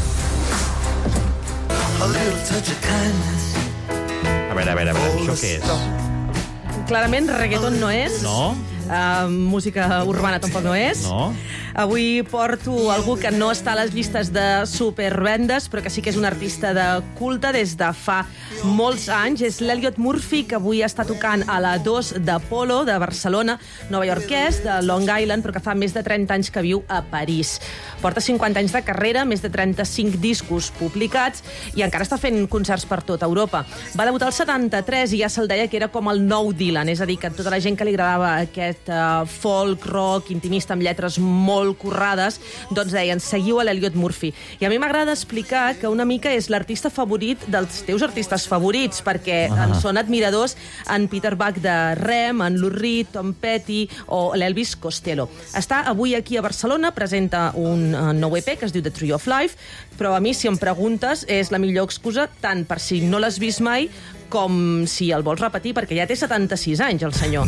A veure, això què és? Clarament, reggaeton no és. No. Música urbana tampoc no és. No. Avui porto algú que no està a les llistes de supervendes, però que sí que és un artista de culte des de fa molts anys. És l'Elliot Murphy, que avui està tocant a la 2 d'Apolo, de Barcelona, novaiorquès, de Long Island, però que fa més de 30 anys que viu a París. Porta 50 anys de carrera, més de 35 discos publicats i encara està fent concerts per tota Europa. Va debutar al 73 i ja se'l deia que era com el nou Dylan, és a dir, que tota la gent que li agradava aquest folk, rock, intimista, amb lletres molt currades, doncs deien, seguiu a l'Elliot Murphy. I a mi m'agrada explicar que una mica és l'artista favorit dels teus artistes favorits, perquè en són admiradors en Peter Buck de Rem, en Lou Reed, Tom Petty o l'Elvis Costello. Està avui aquí a Barcelona, presenta un nou EP que es diu The Tree of Life, però a mi, si em preguntes, és la millor excusa tant per si no l'has vist mai com si el vols repetir, perquè ja té 76 anys, el senyor.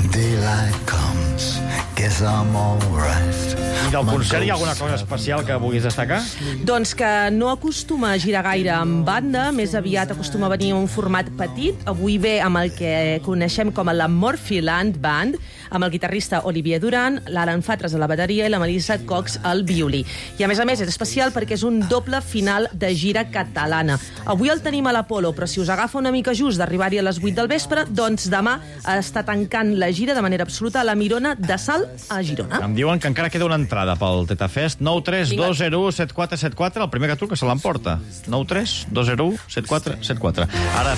I del concert hi ha alguna cosa especial que vulguis destacar? Doncs que no acostuma a girar gaire amb banda, més aviat acostuma a venir en un format petit. Avui ve amb el que coneixem com la Morphyland Band, amb el guitarrista Olivier Duran, l'Alan Fatres a la bateria i la Marisa Cox al violí. I a més és especial perquè és un doble final de gira catalana. Avui el tenim a l'Apolo, però si us agafa una mica just d'arribar-hi a les 8 del vespre, doncs demà està tancant la gira de manera absoluta a la Mirona de Salt a Girona. Em diuen que encara queda una entrada pel Teta Fest. 9 3 2 0 7 4 7 4. El primer que truca se l'emporta. 9 3 2 0 7 4 7 4. Ara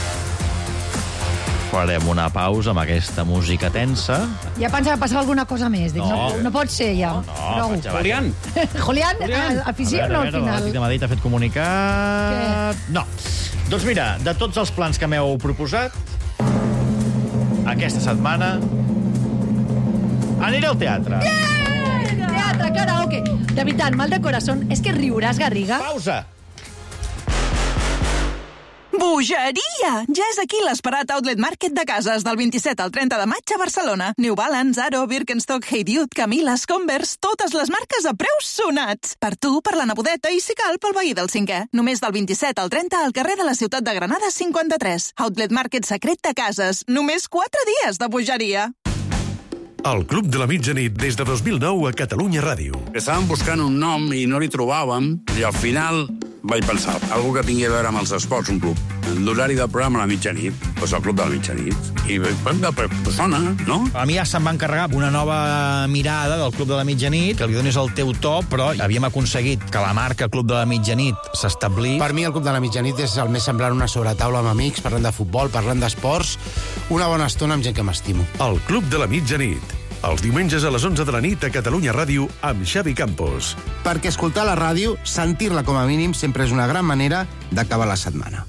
farem una pausa amb aquesta música tensa. Ja pensava passar alguna cosa més. Dic, no pot ser, ja. Julián. Julián, afició no al final. A Madrid ha fet comunicat... No. Doncs mira, de tots els plans que m'heu proposat, aquesta setmana aniré al teatre. Teatre, karaoke. De veritat, Mal de Corazón, és que riuràs, Garriga. Pausa. Bogeria! Ja és aquí l'esperat Outlet Market de cases del 27 al 30 de maig a Barcelona. New Balance, Aro, Birkenstock, Hey Dude, Camillas, Converse, totes les marques a preus sonats. Per tu, per la nebodeta i, si cal, pel veí del 5è. Només del 27 al 30 al carrer de la Ciutat de Granada 53. Outlet Market secret de cases. Només 4 dies de bogeria. El Club de la Mitjanit des de 2009 a Catalunya Ràdio. Estàvem buscant un nom i no li trobàvem, i al final vaig pensar, algú que tingui a veure amb els esports, un club. L'horari del programa a la mitjanit, doncs el Club de la Mitjanit. I sona, no? A mi ja se'm va encarregar una nova mirada del Club de la Mitjanit, que li donis el teu to, però havíem aconseguit que la marca Club de la Mitjanit s'establís. Per mi el Club de la Mitjanit és el més semblant a una sobretaula amb amics, parlant de futbol, parlant d'esports, una bona estona amb gent que m'estimo. El Club de la Mitjanit. Els diumenges a les 11 de la nit a Catalunya Ràdio amb Xavi Campos. Perquè escoltar la ràdio, sentir-la com a mínim, sempre és una gran manera d'acabar la setmana.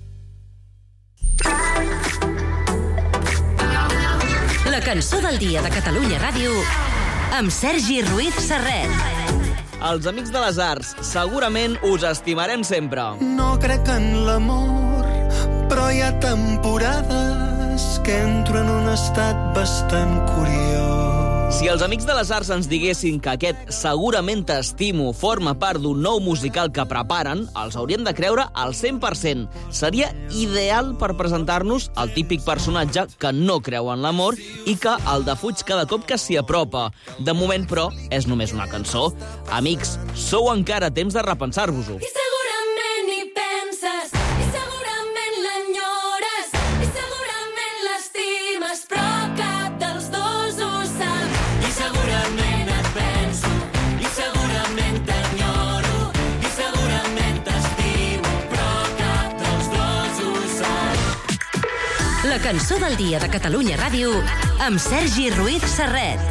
La cançó del dia de Catalunya Ràdio amb Sergi Ruiz Serret. Els amics de les arts, segurament us estimarem sempre. No crec en l'amor, però hi ha temporades que entro en un estat bastant curiós. Si els amics de les arts ens diguessin que aquest Segurament t'estimo forma part d'un nou musical que preparen, els hauríem de creure al 100%. Seria ideal per presentar-nos el típic personatge que no creu en l'amor i que el defuig cada cop que s'hi apropa. De moment, però, és només una cançó. Amics, sou encara a temps de repensar-vos-ho. I segurament hi penses, i segurament l'enyores, i segurament l'estimes, però cap dels dos ho sap. I segurament et penso, i segurament t'enyoro, i segurament t'estimo, però cap dels dos ho sap. La cançó del dia de Catalunya Ràdio amb Sergi Ruiz Serret.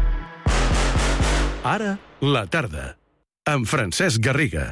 Ara, la tarda, amb Francesc Garriga.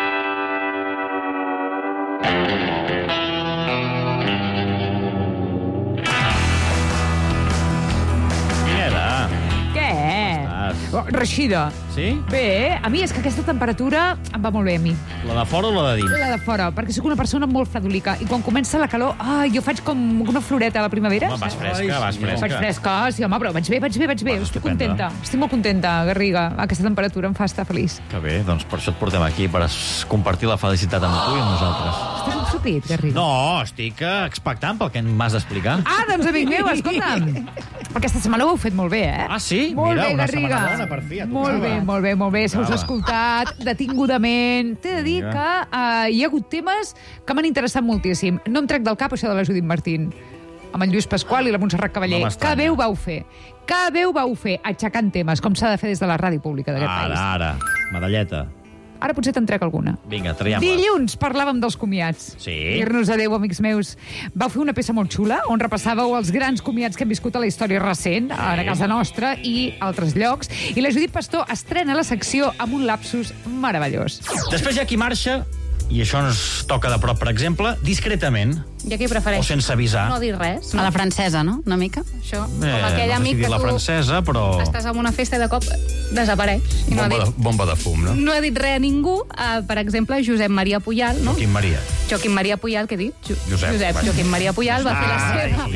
Pineda. Què? Reixida. Sí? Bé, a mi és que aquesta temperatura em va molt bé a mi. La de fora o la de dins? La de fora, perquè sóc una persona molt fredolica i quan comença la calor, jo faig com una floreta a la primavera. Home, vas fresca, vas fresca. Vaig fresca, sí, home, però vaig bé. Estic contenta. Estic molt contenta, Garriga. Aquesta temperatura em fa estar feliç. Que bé, doncs per això et portem aquí, per compartir la felicitat amb tu i amb nosaltres. Estàs ensupit, Garriga? No, estic expectant pel que m'has d'explicar. Doncs amic meu, escolta'm. Aquesta setmana ho heu fet molt bé, eh? Ah, sí? Molt Mira, bé, una Garriga. setmana bona, per fi. Molt bé. Se us ha escoltat detingudament. T'he de dir que hi ha hagut temes que m'han interessat moltíssim. No em trec del cap això de la Judit Martín, amb en Lluís Pasqual i la Montserrat Cavaller. Que bé ho vau fer. Aixecant temes, com s'ha de fer des de la ràdio pública d'aquest país. Ara, medalleta. Ara potser te'n trec alguna. Vinga, traiem-la. Dilluns parlàvem dels comiats. Sí. Dir-nos adéu, amics meus. Vau fer una peça molt xula on repassàveu els grans comiats que hem viscut a la història recent, a casa nostra i altres llocs. I la Judit Pastor estrena la secció amb un lapsus meravellós. Després hi ha qui marxa, i això ens toca de prop, per exemple, discretament. I aquí prefereix O sense avisar. no dir res. A la francesa, no? Una mica. Això, com aquell no sé amic si dir que la tu francesa, però... estàs en una festa i de cop desapareix. I no ha dit, Bomba de fum, no? no ha dit res a ningú. Per exemple, Josep Maria Pujal, no? Joaquim Maria. Joaquim Maria Pujal, què he dit? Josep. Joaquim Maria Pujal va fer la seva...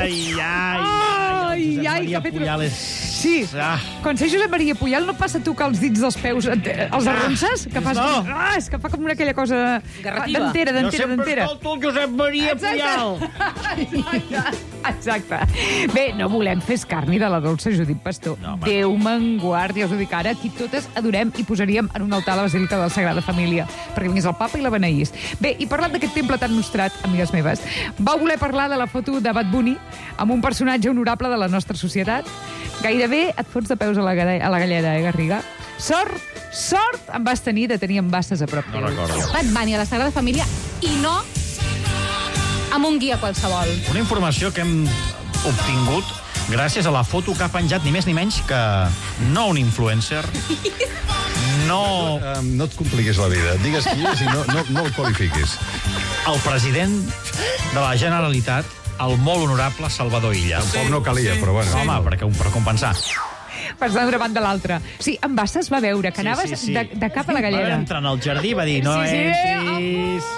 Maria Pujal és... Sí, quan sé Josep Maria Pujal no passa a tocar els dits dels peus, els arronses? Que fas com... és que fa com aquella cosa... Garrativa. Dentera. Jo sempre escolto el Josep Maria Pujal. Exacte. Bé, no volem fer escarni de la dolça Judit Pastor. Déu me'n guardi, ja us ho dic ara, aquí totes adorem i posaríem en un altar a la Basílica de la Sagrada Família, perquè vingués el papa i la beneís. Bé, i parlant d'aquest temple tan nostrat, amigues meves, vau voler parlar de la foto de Bad Bunny amb un personatge honorable de la nostra societat? Gairebé et fots de peus a la galleda, Garriga? Sort em vas tenir de tenir embasses a prop. No recordo. Bad Bunny a la Sagrada Família i no amb un guia qualsevol. Una informació que hem obtingut gràcies a la foto que ha penjat ni més ni menys que no un influencer, no et compliquis la vida. Digues qui és i no el qualifiquis. El president de la Generalitat, el molt honorable Salvador Illa. Tampoc no calia, però bueno. Home, per compensar. Passant d'una banda a l'altra. Sí, en Basses va veure que anaves de cap a la gallera. Va entrar al jardí i va dir, no entris...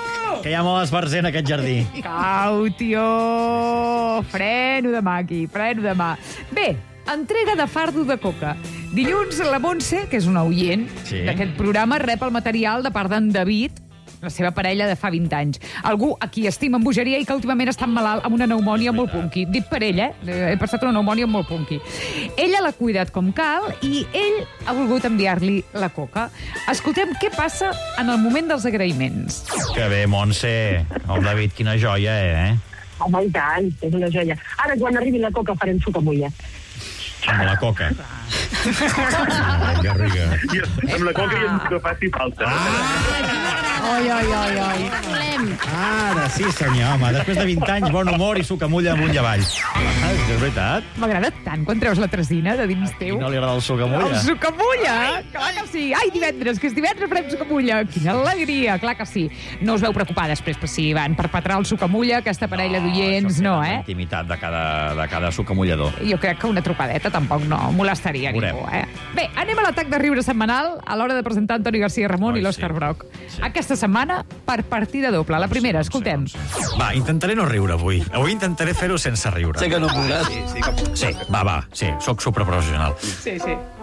que hi ha molt esbarzer en aquest jardí. Cau, tio! Freno de mà aquí, freno de mà. Bé, entrega de fardo de coca. Dilluns, la Montse, que és una oient d'aquest programa, rep el material de part d'en David, la seva parella de fa 20 anys. Algú a qui estima amb bogeria i que últimament està malalt amb una pneumònia molt punky. Dit per ell, he passat una pneumònia molt punky. Ella l'ha cuidat com cal i ell ha volgut enviar-li la coca. Escoltem què passa en el moment dels agraïments. Que bé, Montse. El David, quina joia, Home, i tant, és una joia. Ara, quan arribi la coca, farem sucamulla. Amb la coca. Garriga. Amb la coca i amb que faci falta. Oi, oi, oi, oi. Ara sí, senyor, home. Després de 20 anys, bon humor i sucamulla amunt i avall. És veritat. M'agrada tant quan treus la tresina de dins teu. No li agrada el sucamulla? El sucamulla! Clar que sí! Ai, divendres, que és divendres farem sucamulla! Quina alegria! Clar que sí. No us veu preocupar després per si van perpetrar el sucamulla, aquesta parella d'oients, no, Intimitat de cada sucamullador. Jo crec que una trucadeta tampoc no molestaria ningú, Bé, anem a l'atac de riure setmanal a l'hora de presentar Antoni García Ramon i l'Òscar Broc. Aquesta setmana, per partida doble. La primera, escoltem. Va, intentaré no riure avui. Avui intentaré fer-ho sense riure. Sé que no podràs. Sí, sí, soc superprofessional. Sí.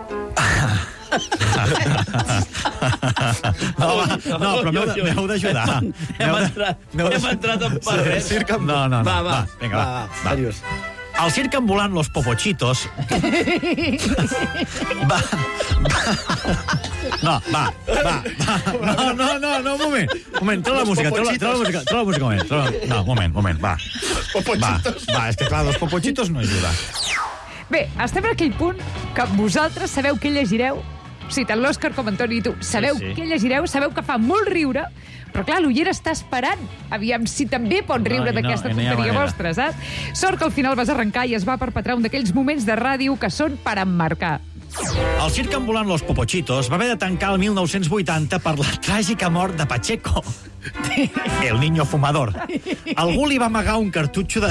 No, però m'heu d'ajudar. Hem entrat en parres. No. Va, vinga, va. seriós. Al circ ambulant Los Popochitos... No, un moment, treu la música, un moment, va. Va, és que clar, Los Popochitos no ajuda. Bé, estem en aquell punt que vosaltres sabeu què llegireu. Sí, tant l'Òscar com Antoni i tu sabeu què llegireu, sabeu que fa molt riure, però clar, l'oier està esperant. Aviam si també pot riure d'aquesta tonteria vostra, saps? Sort que al final vas arrencar i es va perpetrar un d'aquells moments de ràdio que són per emmarcar. El circ ambulant Los Popochitos va haver de tancar el 1980 per la tràgica mort de Pacheco, el niño fumador. Algú li va amagar un cartutxo de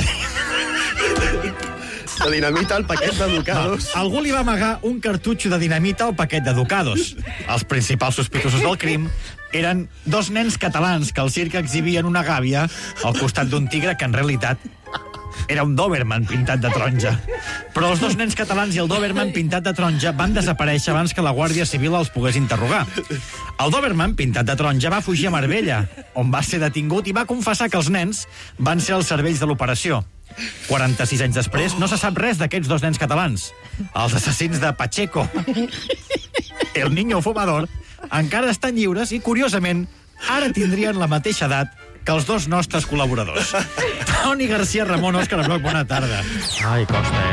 dinamita al paquet de Ducados. No, algú li va amagar un cartutxo de dinamita al paquet de Ducados. Els principals sospitosos del crim eren dos nens catalans que al circ exhibien una gàbia al costat d'un tigre que en realitat era un Doberman pintat de taronja. Però els dos nens catalans i el Doberman pintat de taronja van desaparèixer abans que la Guàrdia Civil els pogués interrogar. El Doberman pintat de taronja va fugir a Marbella, on va ser detingut i va confessar que els nens van ser els cervells de l'operació. 46 anys després, no se sap res d'aquests dos nens catalans. Els assassins de Pacheco, el niño fumador, encara estan lliures i, curiosament, ara tindrien la mateixa edat que els dos nostres col·laboradors. Toni García Ramon, Òscar Broc, bona tarda. Ai, costa,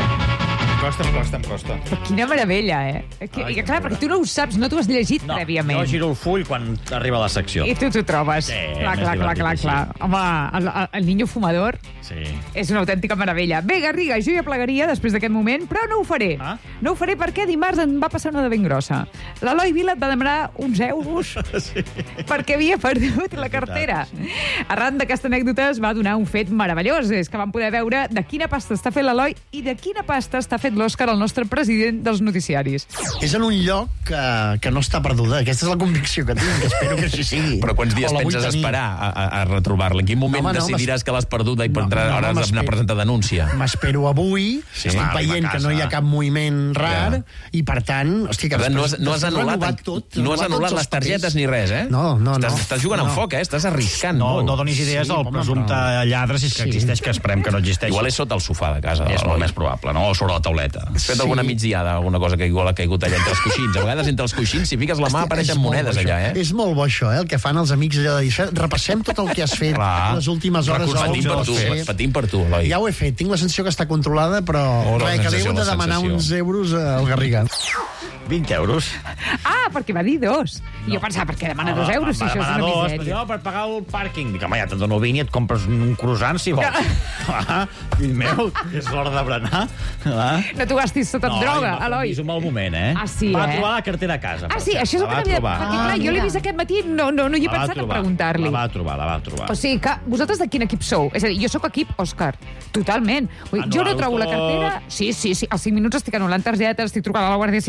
Em costa. Quina meravella, clar, perquè tu no ho saps, no t'ho has llegit prèviament. Jo giro el full quan arriba la secció. I tu t'ho trobes. Clar. Home, el niño fumador és una autèntica meravella. Bé, Garriga, jo ja plegaria després d'aquest moment, però no ho faré. No ho faré perquè dimarts em va passar una de ben grossa. L'Eloi Vila et va demanar uns euros perquè havia perdut la cartera. Arran d'aquesta anècdota es va donar un fet meravellós. És que vam poder veure de quina pasta està fet l'Eloi i de quina pasta està fet l'Òscar, el nostre president dels noticiaris. És en un lloc que no està perduda. Aquesta és la convicció que tinc, que espero que així sigui. Però quants dies penses esperar a retrobar-la? En quin moment decidiràs que l'has perduda i hauràs d'anar a presentar denúncia? M'espero avui, estic veient que no hi ha cap moviment rar, i per tant... No has anul·lat les targetes ni res, No. Estàs jugant amb foc, estàs arriscant. No donis idees al presumpte lladre, si és que existeix, que esperem que no existeix. Igual és sota el sofà de casa. És molt més probable, no? O sobre la tauleta. Has fet alguna migdiada, alguna cosa que igual ha caigut allà entre els coixins? A vegades entre els coixins, si fiques la mà, apareixen monedes allà, És molt bo això, el que fan els amics allà de dir, repassem tot el que has fet les últimes hores. Patim per tu, Eloi. Ja ho he fet, tinc la sensació que està controlada, però que li heu de demanar uns euros al Garriga. 20 euros. Perquè va dir 2. I jo pensava, per què demana 2 euros si això és una misèria? Per pagar el pàrquing. Dic, home, ja te'n dono 20 i et compres un croissant, si vols. Fill meu, és l'hora de berenar. No t'ho gastis sota droga, Eloi. No, un mal moment, sí, va trobar la cartera a casa. Sí, això és el que havia... Perquè, clar, jo l'he vist aquest matí, no hi he pensat en preguntar-li. La va trobar. O sigui, que vosaltres de quin equip sou? És a dir, jo sóc equip Òscar, totalment. Jo no trobo la cartera... Sí, als 5 minuts estic anul·lant targetes, estic trucant a la Guàrdia Civil...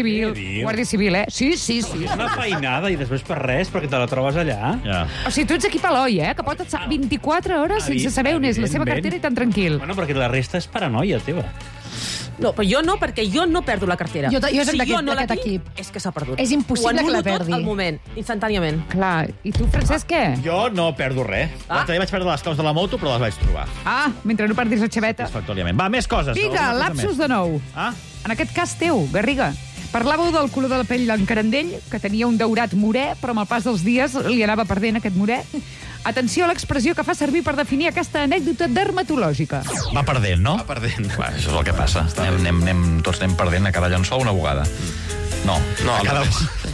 Guàrdia Civil, eh? Sí. Una feinada i després per res, perquè te la trobes allà. Ja. O sigui, tu ets aquí a l'Oi, eh? Que pot estar 24 hores sense saber on és la seva cartera i tan tranquil. Bueno, perquè la resta és paranoia teva. No, però jo no, perquè jo no perdo la cartera. Jo soc si jo no la d'aquest tinc, equip. és que s'ha perdut. És impossible que la perdi. Ho anulo tot al moment, instantàniament. Clar, i tu, Francesc, què? Jo no perdo res. L'altre dia vaig perdre les claus de la moto, però les vaig trobar. Mentre no perdis la xaveta. Satisfactòriament. Va, més coses. Vinga, lapsus de nou. En aquest cas teu, Garriga. Parlàveu del color de la pell d'en Carandell, que tenia un daurat morè, però amb el pas dels dies li anava perdent aquest morè. Atenció a l'expressió que fa servir per definir aquesta anècdota dermatològica. Va perdent, no? Va perdent. Bueno, això és el que passa. Tots anem perdent a cada llençol una bugada. No, No, a cada...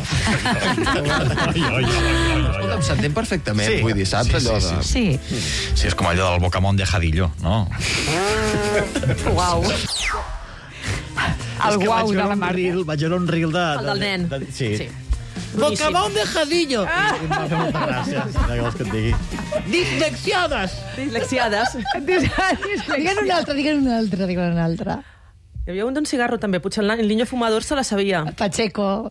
Escolta'm, s'entén perfectament, vull dir, saps allò de... Sí. Sí, és com allò del bocamón de Jadillo, no? Uau. El guau de la Marta. Vaig veure un reel de... El del nen. Sí. Bocamón de Jadillo. Em va fer molta gràcia, si no vols que et digui. Dislexiades. Dislexiades. Digue'n una altra. Hi havia un d'un cigarro, també. Potser el niño fumador se la sabia. Pacheco.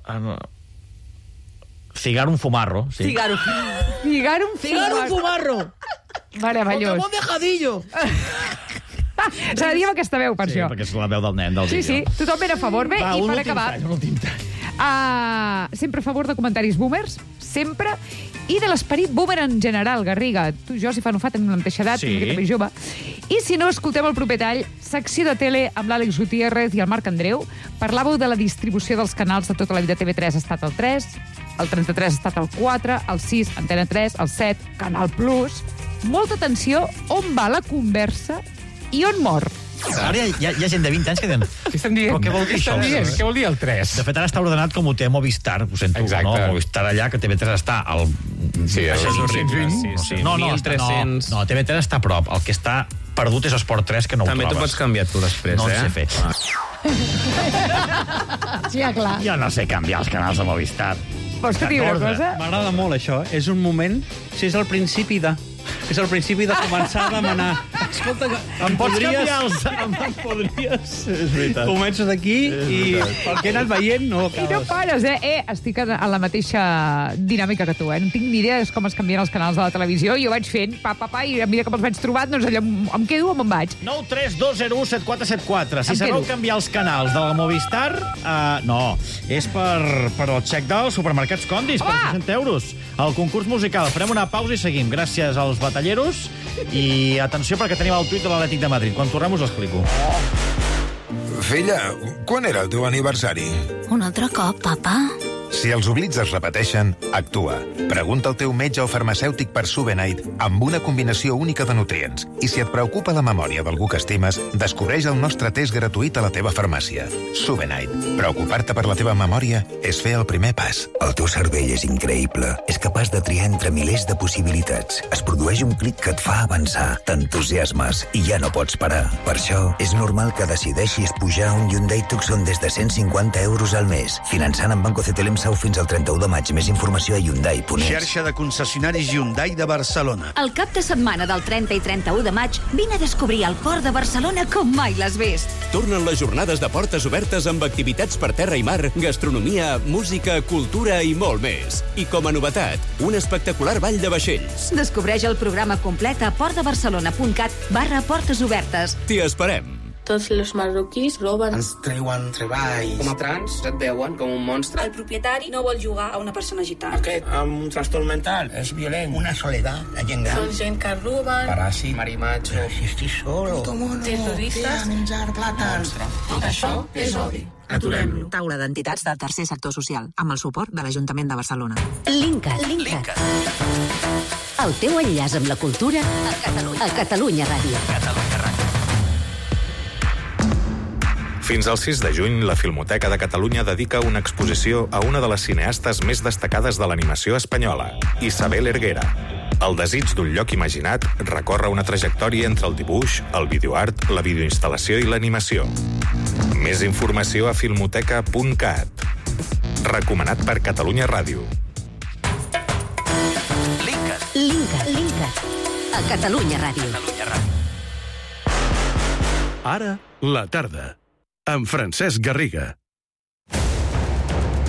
Cigar un fumarro, sí. Cigarro. Cigar un fumarro. Meravellós. Bocamón de Jadillo. S'ha de dir amb aquesta veu, per això. Perquè és la veu del nen, del vídeo. Sí, tothom ben a favor. Bé, i per acabar... Un últim tall. Sempre a favor de comentaris boomers, sempre, i de l'esperit boomer en general, Garriga. Tu i jo, si fa no fa, tenim la mateixa edat, una miqueta més jove. I si no, escolteu el proper tall, secció de tele amb l'Àlex Gutiérrez i el Marc Andreu. Parlàveu de la distribució dels canals de tota la vida. TV3 ha estat el 3, el 33 ha estat el 4, el 6, Antena 3, el 7, Canal Plus. Molta atenció, on va la conversa i on mor. Ara hi ha gent de 20 anys que diuen... Què estan dient? Però què vol dir això? Què vol dir el 3? De fet, ara està ordenat com ho té Movistar, ho sento, exacte. No? Movistar allà, que TV3 està al... Sí, això és horrible. No, 1.300... No, TV3 està a prop. El que està perdut és Esport 3, que no ho trobes. També t'ho pots canviar tu després, no eh? No sé fer. Sí, clar. Jo no sé canviar els canals de Movistar. Vols que digui una cosa? M'agrada molt, això. És un moment... Si és el principi de... És el principi de començar a demanar. Escolta, em podries... Em podries... És veritat. Començo d'aquí i pel que he anat veient no acabes. I no pares, eh? Estic a la mateixa dinàmica que tu, eh? No tinc ni idea de com es canvien els canals de la televisió. Jo vaig fent i a mesura que me'ls vaig trobant, doncs allò em quedo o me'n vaig. 932017474. Si sabeu canviar els canals de la Movistar, no. És per el xec dels supermercats Condis, per 60 euros. El concurs musical. Farem una pausa i seguim. Gràcies als batalleros. I atenció, perquè tenim el tuit de l'Atlètic de Madrid. Quan tornem us ho explico. Filla, quan era el teu aniversari? Un altre cop, papa? Si els oblits es repeteixen, actua. Pregunta al teu metge o farmacèutic per Subenite amb una combinació única de nutrients. I si et preocupa la memòria d'algú que estimes, descobreix el nostre test gratuït a la teva farmàcia. Subenite. Preocupar-te per la teva memòria és fer el primer pas. El teu cervell és increïble. És capaç de triar entre milers de possibilitats. Es produeix un clic que et fa avançar. T'entusiasmes i ja no pots parar. Per això, és normal que decideixis pujar un Hyundai Tucson des de 150 euros al mes. Finançant amb Banco CTLM Sau fins al 31 de maig. Més informació a Hyundai.es. Xarxa de concessionaris Hyundai de Barcelona. El cap de setmana del 30 i 31 de maig vine a descobrir el port de Barcelona com mai l'has vist. Tornen les jornades de portes obertes amb activitats per terra i mar, gastronomia, música, cultura i molt més. I com a novetat, un espectacular ball de vaixells. Descobreix el programa complet a portdebarcelona.cat/portes obertes. T'hi esperem. Tots els marroquís roben. Ens treuen treball. Com a trans et veuen com un monstre. El propietari no vol jugar a una persona gitana. Aquest amb un trastorn mental és violent. Una soledat, la gent gran. Són gent que roben. Paràsit, marimatge. Si estic solo. Terroristes. Menjar plàtans. Tot això és odi. Aturem-lo. Taula d'entitats del tercer sector social, amb el suport de l'Ajuntament de Barcelona. Linkat. El teu enllaç amb la cultura a Catalunya Ràdio. Fins al 6 de juny, la Filmoteca de Catalunya dedica una exposició a una de les cineastes més destacades de l'animació espanyola, Isabel Erguera. El desig d'un lloc imaginat recorre una trajectòria entre el dibuix, el videoart, la videoinstal·lació i l'animació. Més informació a filmoteca.cat. Recomanat per Catalunya Ràdio. Linkat. A Catalunya Ràdio. Ara, la tarda. Amb Francesc Garriga.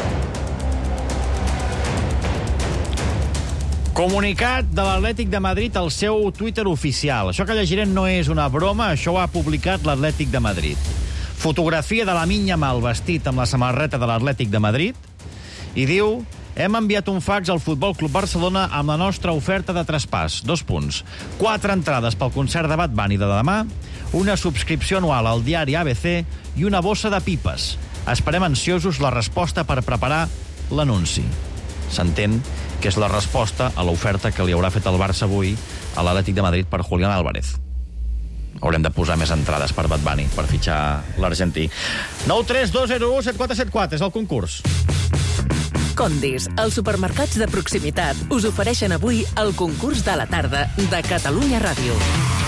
Comunicat de l'Atlètic de Madrid al seu Twitter oficial. Això que llegirem no és una broma, això ho ha publicat l'Atlètic de Madrid. Fotografia de la Minya Mal vestit amb la samarreta de l'Atlètic de Madrid i diu: hem enviat un fax al Futbol Club Barcelona amb la nostra oferta de traspàs. 2 punts. 4 entrades pel concert de Bad Bunny de demà, una subscripció anual al diari ABC i una bossa de pipes. Esperem ansiosos la resposta per preparar l'anunci. S'entén que és la resposta a l'oferta que li haurà fet el Barça avui a l'Atlètic de Madrid per Julián Álvarez. Haurem de posar més entrades per Bad Bunny, per fitxar l'argentí. 932017474 és el concurs. Condis, els supermercats de proximitat, us ofereixen avui el concurs de la tarda de Catalunya Ràdio.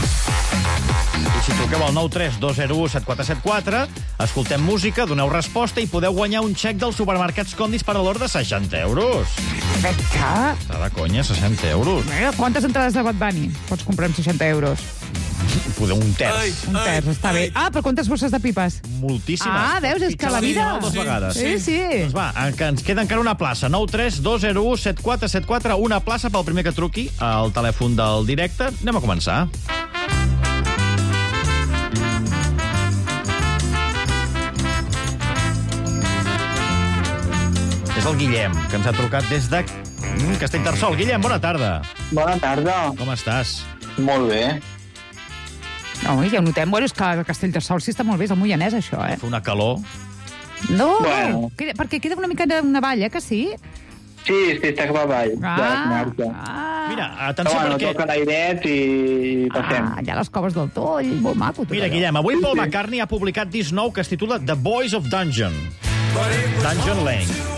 I si truqueu al 932017474, escoltem música, doneu resposta i podeu guanyar un xec dels supermercats Condis per valor de 60 euros. Perfecte. Està de conya, 60 euros. Mira, quantes entrades de Bad Bunny pots comprar amb 60 euros? Podeu un terç. Un terç, està bé. Ah, però quantes bosses de pipes? Moltíssimes. Ah, veus, és que la vida... Dues vegades. Sí. Doncs va, ens queda encara una plaça. 932017474, una plaça pel primer que truqui al telèfon del directe. Anem a començar. És el Guillem, que ens ha trucat des de Castellterçol. Guillem, bona tarda. Bona tarda. Com estàs? Molt bé. Home, ja ho notem. Bueno, és que a Castellterçol sí està molt bé, és el Moianès, això, eh? Fa una calor. No, Bueno. no, perquè queda una mica d'una valla, que sí? Sí, està cap avall. Mira, atenció perquè... perquè... toca l'airet i passem. Allà a les coves del Toll, molt maco. tot Mira, allò. Guillem, avui Paul McCartney ha publicat disc nou que es titula The Boys of Dungeon. Dungeon Lane.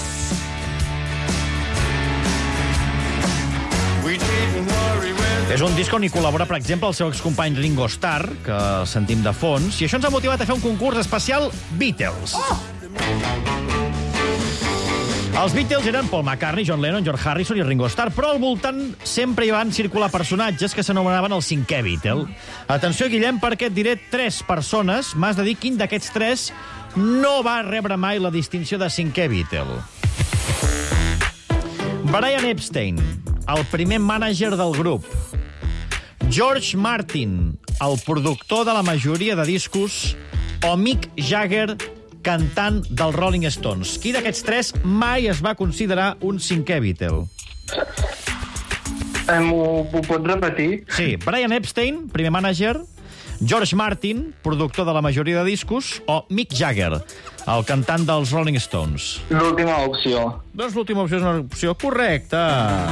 És un disc on hi col·labora, per exemple, el seu excompany Ringo Starr, que el sentim de fons, i això ens ha motivat a fer un concurs especial Beatles. Els Beatles eren Paul McCartney, John Lennon, George Harrison i Ringo Starr, però al voltant sempre hi van circular personatges que s'anomenaven el cinquè Beatle. Atenció, Guillem, perquè et diré 3 persones, m'has de dir quin d'aquests 3 no va rebre mai la distinció de cinquè Beatle. Brian Epstein, el primer mànager del grup. George Martin, el productor de la majoria de discos, o Mick Jagger, cantant dels Rolling Stones. Qui d'aquests 3 mai es va considerar un cinquè Beatle? Ho pots repetir? Sí, Brian Epstein, primer mànager, George Martin, productor de la majoria de discos, o Mick Jagger, el cantant dels Rolling Stones. L'última opció. Doncs l'última opció és una opció correcta.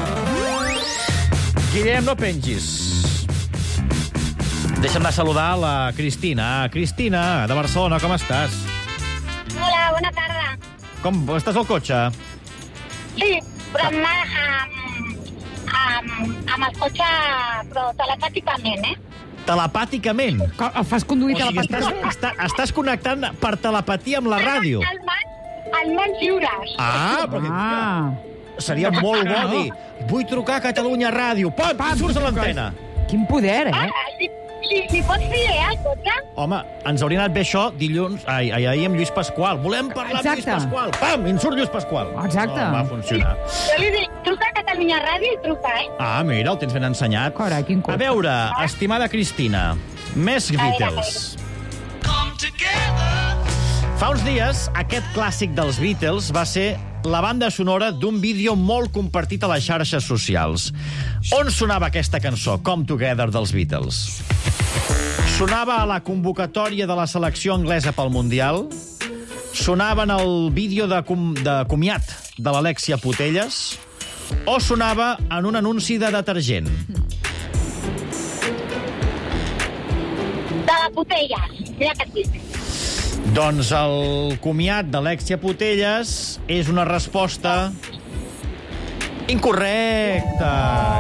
Guillem, no pengis. Deixa'm de saludar la Cristina. Cristina, de Barcelona, com estàs? Hola, bona tarda. Com, estàs al cotxe? Sí, però amb el cotxe, però telepàticament, Telepàticament? El fas conduir telepàticament? Estàs connectant per telepatia amb la ràdio? Al mans lliures. Seria molt bo dir, vull trucar a Catalunya Ràdio. Pam, surts a l'antena. Quin poder, Li pots dir, al cotxe? Home, ens hauria anat bé això ahir amb Lluís Pasqual. Volem parlar amb Lluís Pasqual. Pam, i en surt Lluís Pasqual. Exacte. No va funcionar. Jo li dic, truca a Catalunya Ràdio i truca, Ah, mira, el tens ben ensenyat. Carai, quin a veure, estimada Cristina, més Beatles. Fa uns dies, aquest clàssic dels Beatles va ser la banda sonora d'un vídeo molt compartit a les xarxes socials. On sonava aquesta cançó, Come Together, dels Beatles? Sonava a la convocatòria de la selecció anglesa pel Mundial? Sonava en el vídeo de comiat de l'Alexia Putellas? O sonava en un anunci de detergent? De la Putella. Mira que et dic. Doncs el comiat d'Alexia Putellas és una resposta incorrecta.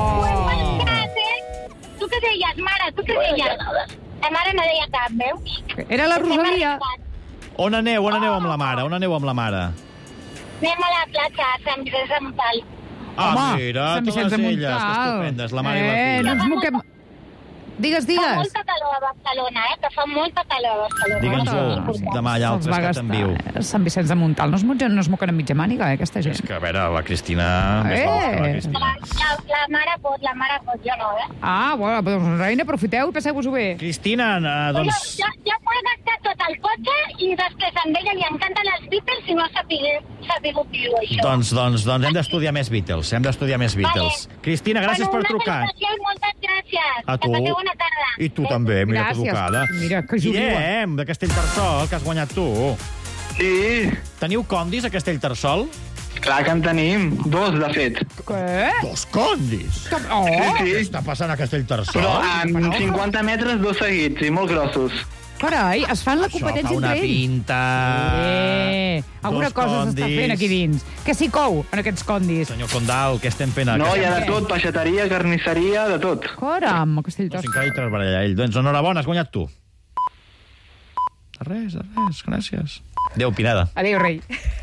Tu què deies, mare? Tu què deies? La mare no deia cap, veus? Era la Rosalia. On aneu amb la mare? Anem a la platja, a Sant Vicenç de Montalt. Ah, mira, Sant Vicenç totes de elles, que Montalt. estupendes, la mare i la filla. No ens moquem... Digues. Fa molta calor a Barcelona, que fa molta calor a Barcelona. Digue'ns-ho demà allà altres que t'envio. Sant Vicenç de Montalt. No es moquen en mitja màniga, aquesta gent. És que, a veure, la Cristina... Més vols que la Cristina. La mare pot, jo no, Bueno, doncs, reina, aprofiteu i passeu-vos-ho bé. Cristina, doncs... Ja puc gastar tot el cotxe i després a ella li encanten els Beatles i no ha sabut viure això. Doncs hem d'estudiar més Beatles. Cristina, gràcies per trucar. Moltes gràcies. A tu. Que passeu bona tarda. I tu també, mira que Gràcies. educada. Mira, que jugua. Guillem, de Castellterçol, que has guanyat tu. Sí. Teniu condis a Castellterçol? Clar que en tenim. 2, de fet. Què? 2 condis? Què està passant a Castellterçol? Però en 50 metres 2 seguits i molt grossos. Carai, es fan la competència entre ells. Això fa una pinta. Alguna cosa s'està fent aquí dins. Què s'hi cou en aquests condis? Senyor Condal, què estem fent? No, hi ha de tot, peixateria, carnisseria, de tot. Caram, a Castellterçol. Encara hi treballa ell. Doncs enhorabona, has guanyat tu. De res, gràcies. Adéu, Pineda. Adéu, rei.